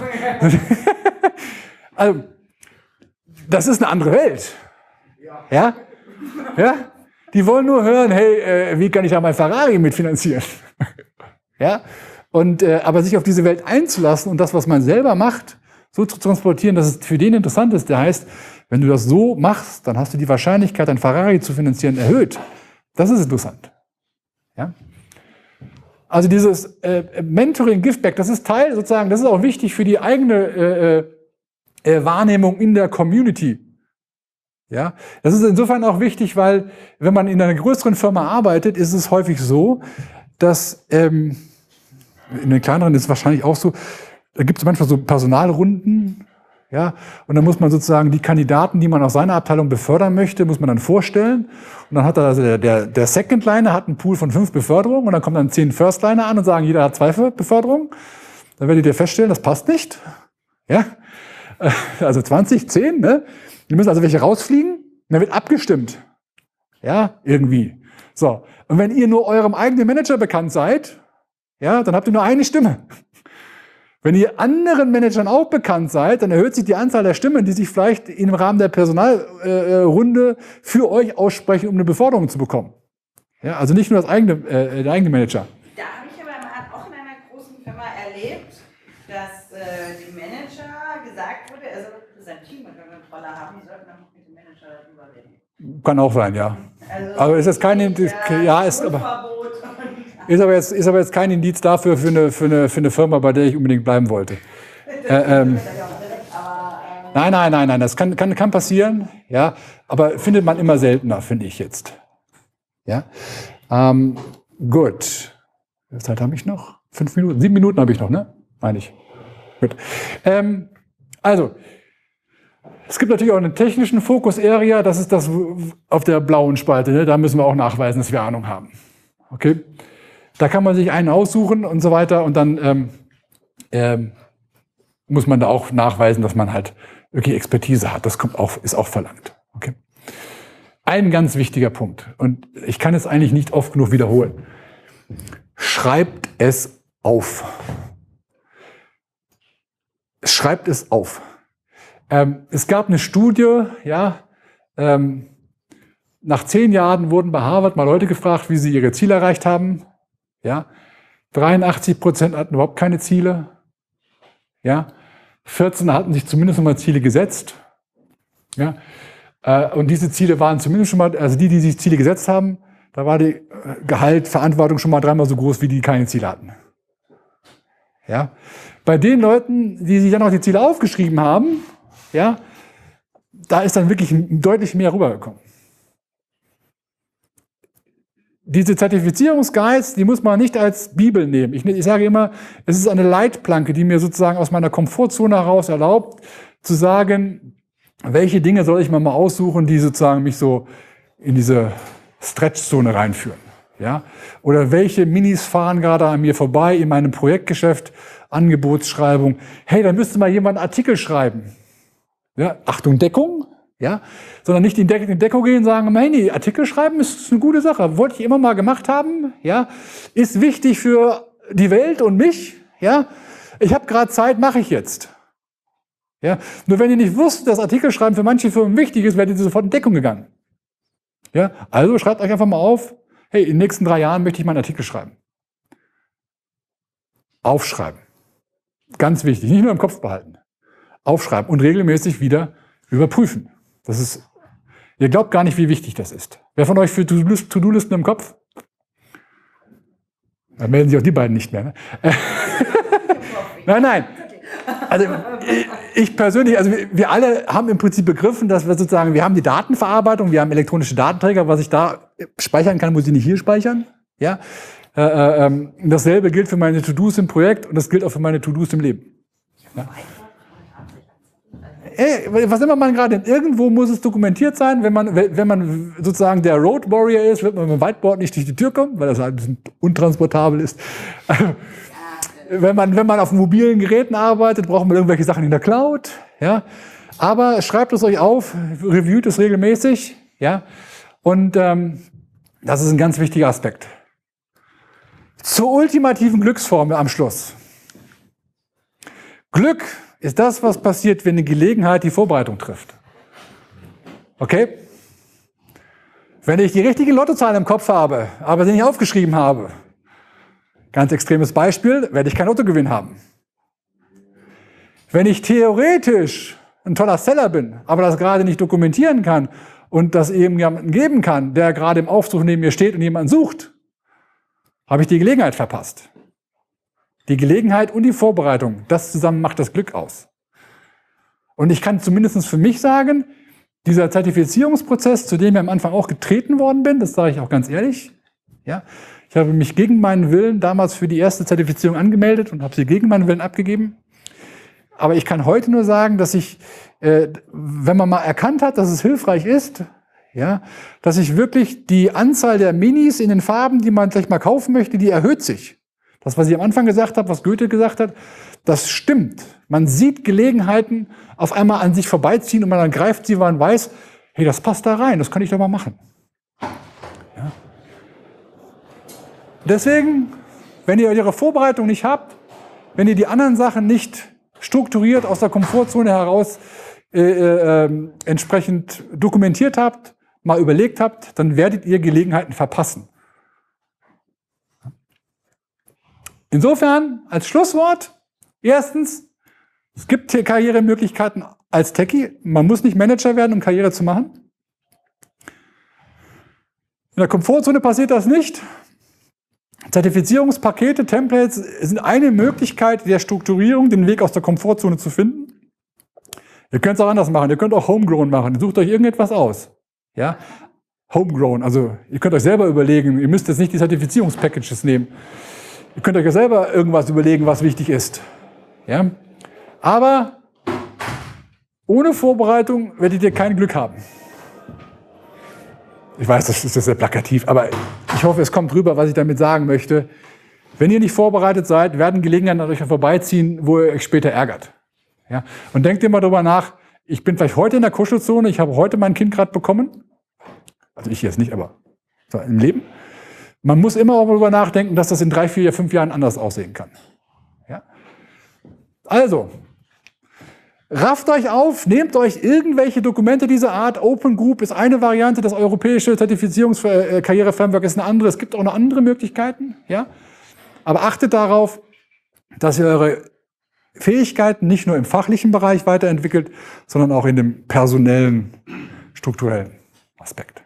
Also, das ist eine andere Welt. Ja? Ja? Die wollen nur hören, hey, äh, wie kann ich da mein Ferrari mitfinanzieren? Ja? Und, äh, aber sich auf diese Welt einzulassen und das, was man selber macht, so zu transportieren, dass es für den interessant ist. Der heißt, wenn du das so machst, dann hast du die Wahrscheinlichkeit, ein Ferrari zu finanzieren, erhöht. Das ist interessant. Ja? Also dieses äh, Mentoring, Giveback, das ist Teil sozusagen, das ist auch wichtig für die eigene äh, äh, Wahrnehmung in der Community. Ja, das ist insofern auch wichtig, weil wenn man in einer größeren Firma arbeitet, ist es häufig so, dass ähm, in den kleineren ist es wahrscheinlich auch so, da gibt es manchmal so Personalrunden, ja, und dann muss man sozusagen die Kandidaten, die man aus seiner Abteilung befördern möchte, muss man dann vorstellen. Und dann hat er also der, der, der Second-Liner hat einen Pool von fünf Beförderungen und dann kommen dann zehn First-Liner an und sagen, jeder hat zwei Beförderungen. Dann werdet ihr feststellen, das passt nicht. Ja, also zwanzig, zehn, ne? Die müssen also welche rausfliegen, und dann wird abgestimmt. Ja, irgendwie. So. Und wenn ihr nur eurem eigenen Manager bekannt seid, ja, dann habt ihr nur eine Stimme. Wenn ihr anderen Managern auch bekannt seid, dann erhöht sich die Anzahl der Stimmen, die sich vielleicht im Rahmen der Personalrunde äh, für euch aussprechen, um eine Beförderung zu bekommen. Ja, also nicht nur das eigene, äh, der eigene Manager. Da habe ich aber auch in einer großen Firma erlebt, dass äh, die Manager gesagt wurde, er soll sein Team unter Kontrolle haben, die sollten dann noch mit dem Manager darüber reden. Kann auch sein, ja. Also aber ist das kein Indiz, ja, ist aber, ist aber jetzt, ist aber jetzt kein Indiz dafür für eine, für eine, für eine Firma, bei der ich unbedingt bleiben wollte. Äh, ähm, nein, nein, nein, nein, das kann, kann, kann passieren, ja, aber findet man immer seltener, finde ich jetzt. Ja, ähm, gut. Wie viel Zeit habe ich noch? Fünf Minuten, sieben Minuten habe ich noch, ne? Meine ich. Gut. Ähm, also, es gibt natürlich auch einen technischen Fokus-Area, das ist das auf der blauen Spalte, ne? Da müssen wir auch nachweisen, dass wir Ahnung haben. Okay? Da kann man sich einen aussuchen und so weiter und dann ähm, ähm, muss man da auch nachweisen, dass man halt wirklich Expertise hat. Das kommt auch, ist auch verlangt. Okay? Ein ganz wichtiger Punkt, und ich kann es eigentlich nicht oft genug wiederholen. Schreibt es auf. Schreibt es auf. Ähm, es gab eine Studie, ja, ähm, nach zehn Jahren wurden bei Harvard mal Leute gefragt, wie sie ihre Ziele erreicht haben. Ja, dreiundachtzig Prozent hatten überhaupt keine Ziele. Ja, vierzehn hatten sich zumindest noch mal Ziele gesetzt. Ja, äh, und diese Ziele waren zumindest schon mal, also die, die sich Ziele gesetzt haben, da war die Gehalt, Verantwortung schon mal dreimal so groß, wie die keine Ziele hatten. Ja, bei den Leuten, die sich dann noch die Ziele aufgeschrieben haben, ja, da ist dann wirklich deutlich mehr rübergekommen. Diese Zertifizierungsguides, die muss man nicht als Bibel nehmen. Ich, ich sage immer, es ist eine Leitplanke, die mir sozusagen aus meiner Komfortzone heraus erlaubt, zu sagen, welche Dinge soll ich mir mal aussuchen, die sozusagen mich so in diese Stretchzone reinführen. Ja? Oder welche Minis fahren gerade an mir vorbei in meinem Projektgeschäft, Angebotsschreibung. Hey, da müsste mal jemand einen Artikel schreiben. Ja? Achtung, Deckung. Ja, sondern nicht in die Deckung gehen und sagen, hey, Artikel schreiben ist eine gute Sache, wollte ich immer mal gemacht haben, ja, ist wichtig für die Welt und mich, ja, ich habe gerade Zeit, mache ich jetzt. Ja, nur wenn ihr nicht wusstet, dass Artikelschreiben für manche Firmen wichtig ist, werdet ihr sofort in Deckung gegangen. Ja, also schreibt euch einfach mal auf, hey, in den nächsten drei Jahren möchte ich mal einen Artikel schreiben. Aufschreiben. Ganz wichtig, nicht nur im Kopf behalten. Aufschreiben und regelmäßig wieder überprüfen. Das ist, ihr glaubt gar nicht, wie wichtig das ist. Wer von euch für To-Do-Listen im Kopf? Da melden sich auch die beiden nicht mehr. Ne? Nein, nein. Also ich persönlich, also wir alle haben im Prinzip begriffen, dass wir sozusagen, wir haben die Datenverarbeitung, wir haben elektronische Datenträger, was ich da speichern kann, muss ich nicht hier speichern. Ja, äh, äh, dasselbe gilt für meine To-Dos im Projekt und das gilt auch für meine To-Dos im Leben. Ja. Ey, was immer man gerade, irgendwo muss es dokumentiert sein, wenn man, wenn man sozusagen der Road Warrior ist, wird man mit dem Whiteboard nicht durch die Tür kommen, weil das halt ein bisschen untransportabel ist. Wenn man, wenn man auf mobilen Geräten arbeitet, braucht man irgendwelche Sachen in der Cloud. Ja? Aber schreibt es euch auf, reviewt es regelmäßig. Ja? Und ähm, das ist ein ganz wichtiger Aspekt. Zur ultimativen Glücksformel am Schluss. Glück ist das, was passiert, wenn eine Gelegenheit die Vorbereitung trifft. Okay? Wenn ich die richtige Lottozahl im Kopf habe, aber sie nicht aufgeschrieben habe, ganz extremes Beispiel, werde ich keinen Lottogewinn haben. Wenn ich theoretisch ein toller Seller bin, aber das gerade nicht dokumentieren kann und das eben jemanden geben kann, der gerade im Aufzug neben mir steht und jemanden sucht, habe ich die Gelegenheit verpasst. Die Gelegenheit und die Vorbereitung, das zusammen macht das Glück aus. Und ich kann zumindest für mich sagen, dieser Zertifizierungsprozess, zu dem ich am Anfang auch getreten worden bin, das sage ich auch ganz ehrlich, ja, ich habe mich gegen meinen Willen damals für die erste Zertifizierung angemeldet und habe sie gegen meinen Willen abgegeben. Aber ich kann heute nur sagen, dass ich, äh, wenn man mal erkannt hat, dass es hilfreich ist, ja, dass ich wirklich die Anzahl der Minis in den Farben, die man gleich mal kaufen möchte, die erhöht sich. Das, was ich am Anfang gesagt habe, was Goethe gesagt hat, das stimmt. Man sieht Gelegenheiten auf einmal an sich vorbeiziehen und man dann greift sie, weil man weiß, hey, das passt da rein, das kann ich doch mal machen. Ja. Deswegen, wenn ihr eure Vorbereitung nicht habt, wenn ihr die anderen Sachen nicht strukturiert aus der Komfortzone heraus äh, äh, entsprechend dokumentiert habt, mal überlegt habt, dann werdet ihr Gelegenheiten verpassen. Insofern, als Schlusswort, erstens, es gibt hier Karrieremöglichkeiten als Techie. Man muss nicht Manager werden, um Karriere zu machen. In der Komfortzone passiert das nicht. Zertifizierungspakete, Templates sind eine Möglichkeit der Strukturierung, den Weg aus der Komfortzone zu finden. Ihr könnt es auch anders machen. Ihr könnt auch Homegrown machen. Sucht euch irgendetwas aus. Ja? Homegrown, also ihr könnt euch selber überlegen, ihr müsst jetzt nicht die Zertifizierungspackages nehmen. Ihr könnt euch ja selber irgendwas überlegen, was wichtig ist. Ja? Aber ohne Vorbereitung werdet ihr kein Glück haben. Ich weiß, das ist sehr plakativ, aber ich hoffe, es kommt rüber, was ich damit sagen möchte. Wenn ihr nicht vorbereitet seid, werden Gelegenheiten an euch vorbeiziehen, wo ihr euch später ärgert. Ja? Und denkt immer darüber nach, ich bin vielleicht heute in der Kuschelzone, ich habe heute mein Kind gerade bekommen. Also ich jetzt nicht, aber im Leben. Man muss immer auch darüber nachdenken, dass das in drei, vier, fünf Jahren anders aussehen kann. Ja? Also, rafft euch auf, nehmt euch irgendwelche Dokumente dieser Art. Open Group ist eine Variante, das europäische Zertifizierungskarriere-Framework ist eine andere. Es gibt auch noch andere Möglichkeiten. Ja? Aber achtet darauf, dass ihr eure Fähigkeiten nicht nur im fachlichen Bereich weiterentwickelt, sondern auch in dem personellen, strukturellen Aspekt.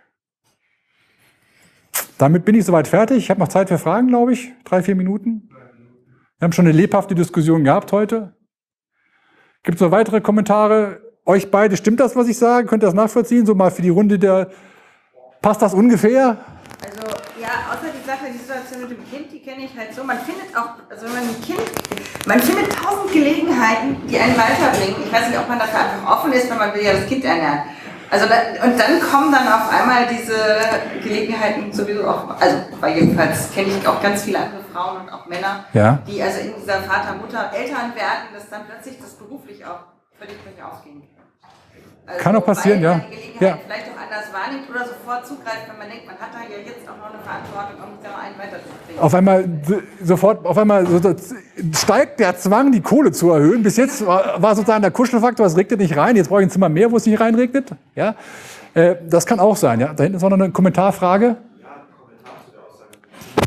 Damit bin ich soweit fertig. Ich habe noch Zeit für Fragen, glaube ich. Drei, vier Minuten. Wir haben schon eine lebhafte Diskussion gehabt heute. Gibt es noch weitere Kommentare? Euch beide, stimmt das, was ich sage? Könnt ihr das nachvollziehen? So mal für die Runde der... Passt das ungefähr? Also, ja, außer die Sache, die Situation mit dem Kind, die kenne ich halt so. Man findet auch, also wenn man ein Kind, man findet tausend Gelegenheiten, die einen weiterbringen. Ich weiß nicht, ob man dafür einfach offen ist, wenn man will ja das Kind ernähren. Also da, und dann kommen dann auf einmal diese Gelegenheiten sowieso auch, also weil jedenfalls kenne ich auch ganz viele andere Frauen und auch Männer, ja, die also in dieser Vater-Mutter-Eltern werden, dass dann plötzlich das beruflich auch völlig nicht ausgehen kann. Also, kann auch passieren, weil ja. Die Gelegenheit ja. vielleicht auch anders wahrnimmt oder sofort zugreift, wenn man denkt, man hat da ja jetzt auch noch eine Verantwortung, um da einen weiterzubringen. Auf einmal sofort, auf einmal so, steigt der Zwang, die Kohle zu erhöhen. Bis jetzt war, war sozusagen der Kuschelfaktor, es regnet nicht rein. Jetzt brauche ich ein Zimmer mehr, wo es nicht reinregnet. Ja, äh, das kann auch sein. Ja, da hinten ist noch eine Kommentarfrage. Ja, ein Kommentar zu der Aussage.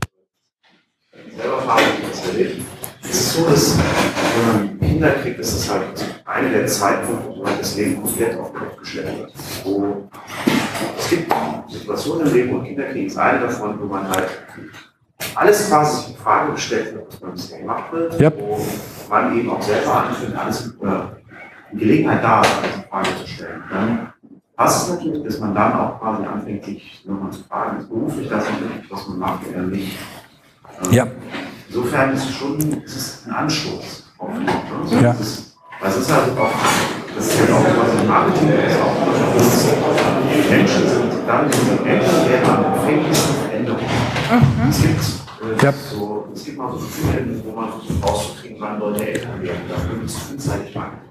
Selber frage ich natürlich. Es ist so, dass wenn man Kinder kriegt, ist das halt einer der zwei Punkte, wo man das Leben komplett auf den Kopf gestellt wird. Wo es gibt Situationen im Leben, wo Kinder kriegen, ist eine davon, wo man halt alles quasi in Frage gestellt wird, was man bisher gemacht wird, Yep. wo man eben auch selber anfängt, alles oder die Gelegenheit da ist, alles in Frage zu stellen. Dann passt es natürlich, dass man dann auch quasi anfängt, sich nochmal zu fragen, ist beruflich das wirklich, was man macht oder nicht. Ähm, Ja. Insofern ist es schon ist es ein Anstoß auf ihn. Ne? Ja. Das ist, weil es ist halt auch, das ist ja auch was im Marketing, das ist auch, dass Menschen sind dann diese Menschen der am empfänglichsten Veränderungen. Mhm. Es gibt äh, Ja. so, es gibt mal so Gefühle, wo man versucht rauszukriegen, wann Leute Eltern werden. Da wird es frühzeitig Marketing.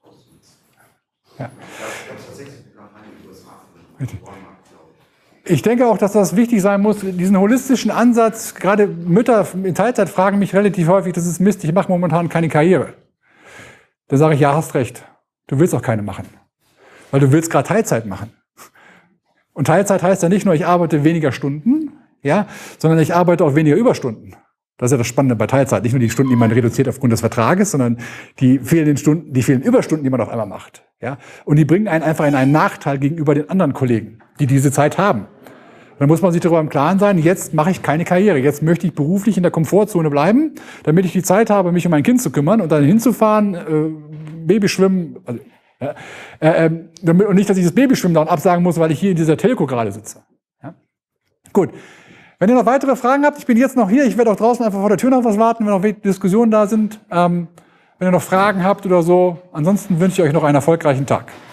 Ja. Ich glaube tatsächlich sogar in den U S A. Richtig. Ich denke auch, dass das wichtig sein muss, diesen holistischen Ansatz, gerade Mütter in Teilzeit fragen mich relativ häufig, das ist Mist, ich mache momentan keine Karriere. Da sage ich, ja, hast recht, du willst auch keine machen, weil du willst gerade Teilzeit machen. Und Teilzeit heißt ja nicht nur, ich arbeite weniger Stunden, ja, sondern ich arbeite auch weniger Überstunden. Das ist ja das Spannende bei Teilzeit, nicht nur die Stunden, die man reduziert aufgrund des Vertrages, sondern die fehlenden Stunden, die fehlenden Überstunden, die man auf einmal macht. Ja? Und die bringen einen einfach in einen Nachteil gegenüber den anderen Kollegen, die diese Zeit haben. Und dann muss man sich darüber im Klaren sein, jetzt mache ich keine Karriere, jetzt möchte ich beruflich in der Komfortzone bleiben, damit ich die Zeit habe, mich um mein Kind zu kümmern und dann hinzufahren, äh, Babyschwimmen, also, ja, äh, äh, damit, und nicht, dass ich das Babyschwimmen dann absagen muss, weil ich hier in dieser Telco gerade sitze. Ja? Gut. Wenn ihr noch weitere Fragen habt, ich bin jetzt noch hier, ich werde auch draußen einfach vor der Tür noch was warten, wenn noch Diskussionen da sind. Ähm, wenn ihr noch Fragen habt oder so, ansonsten wünsche ich euch noch einen erfolgreichen Tag.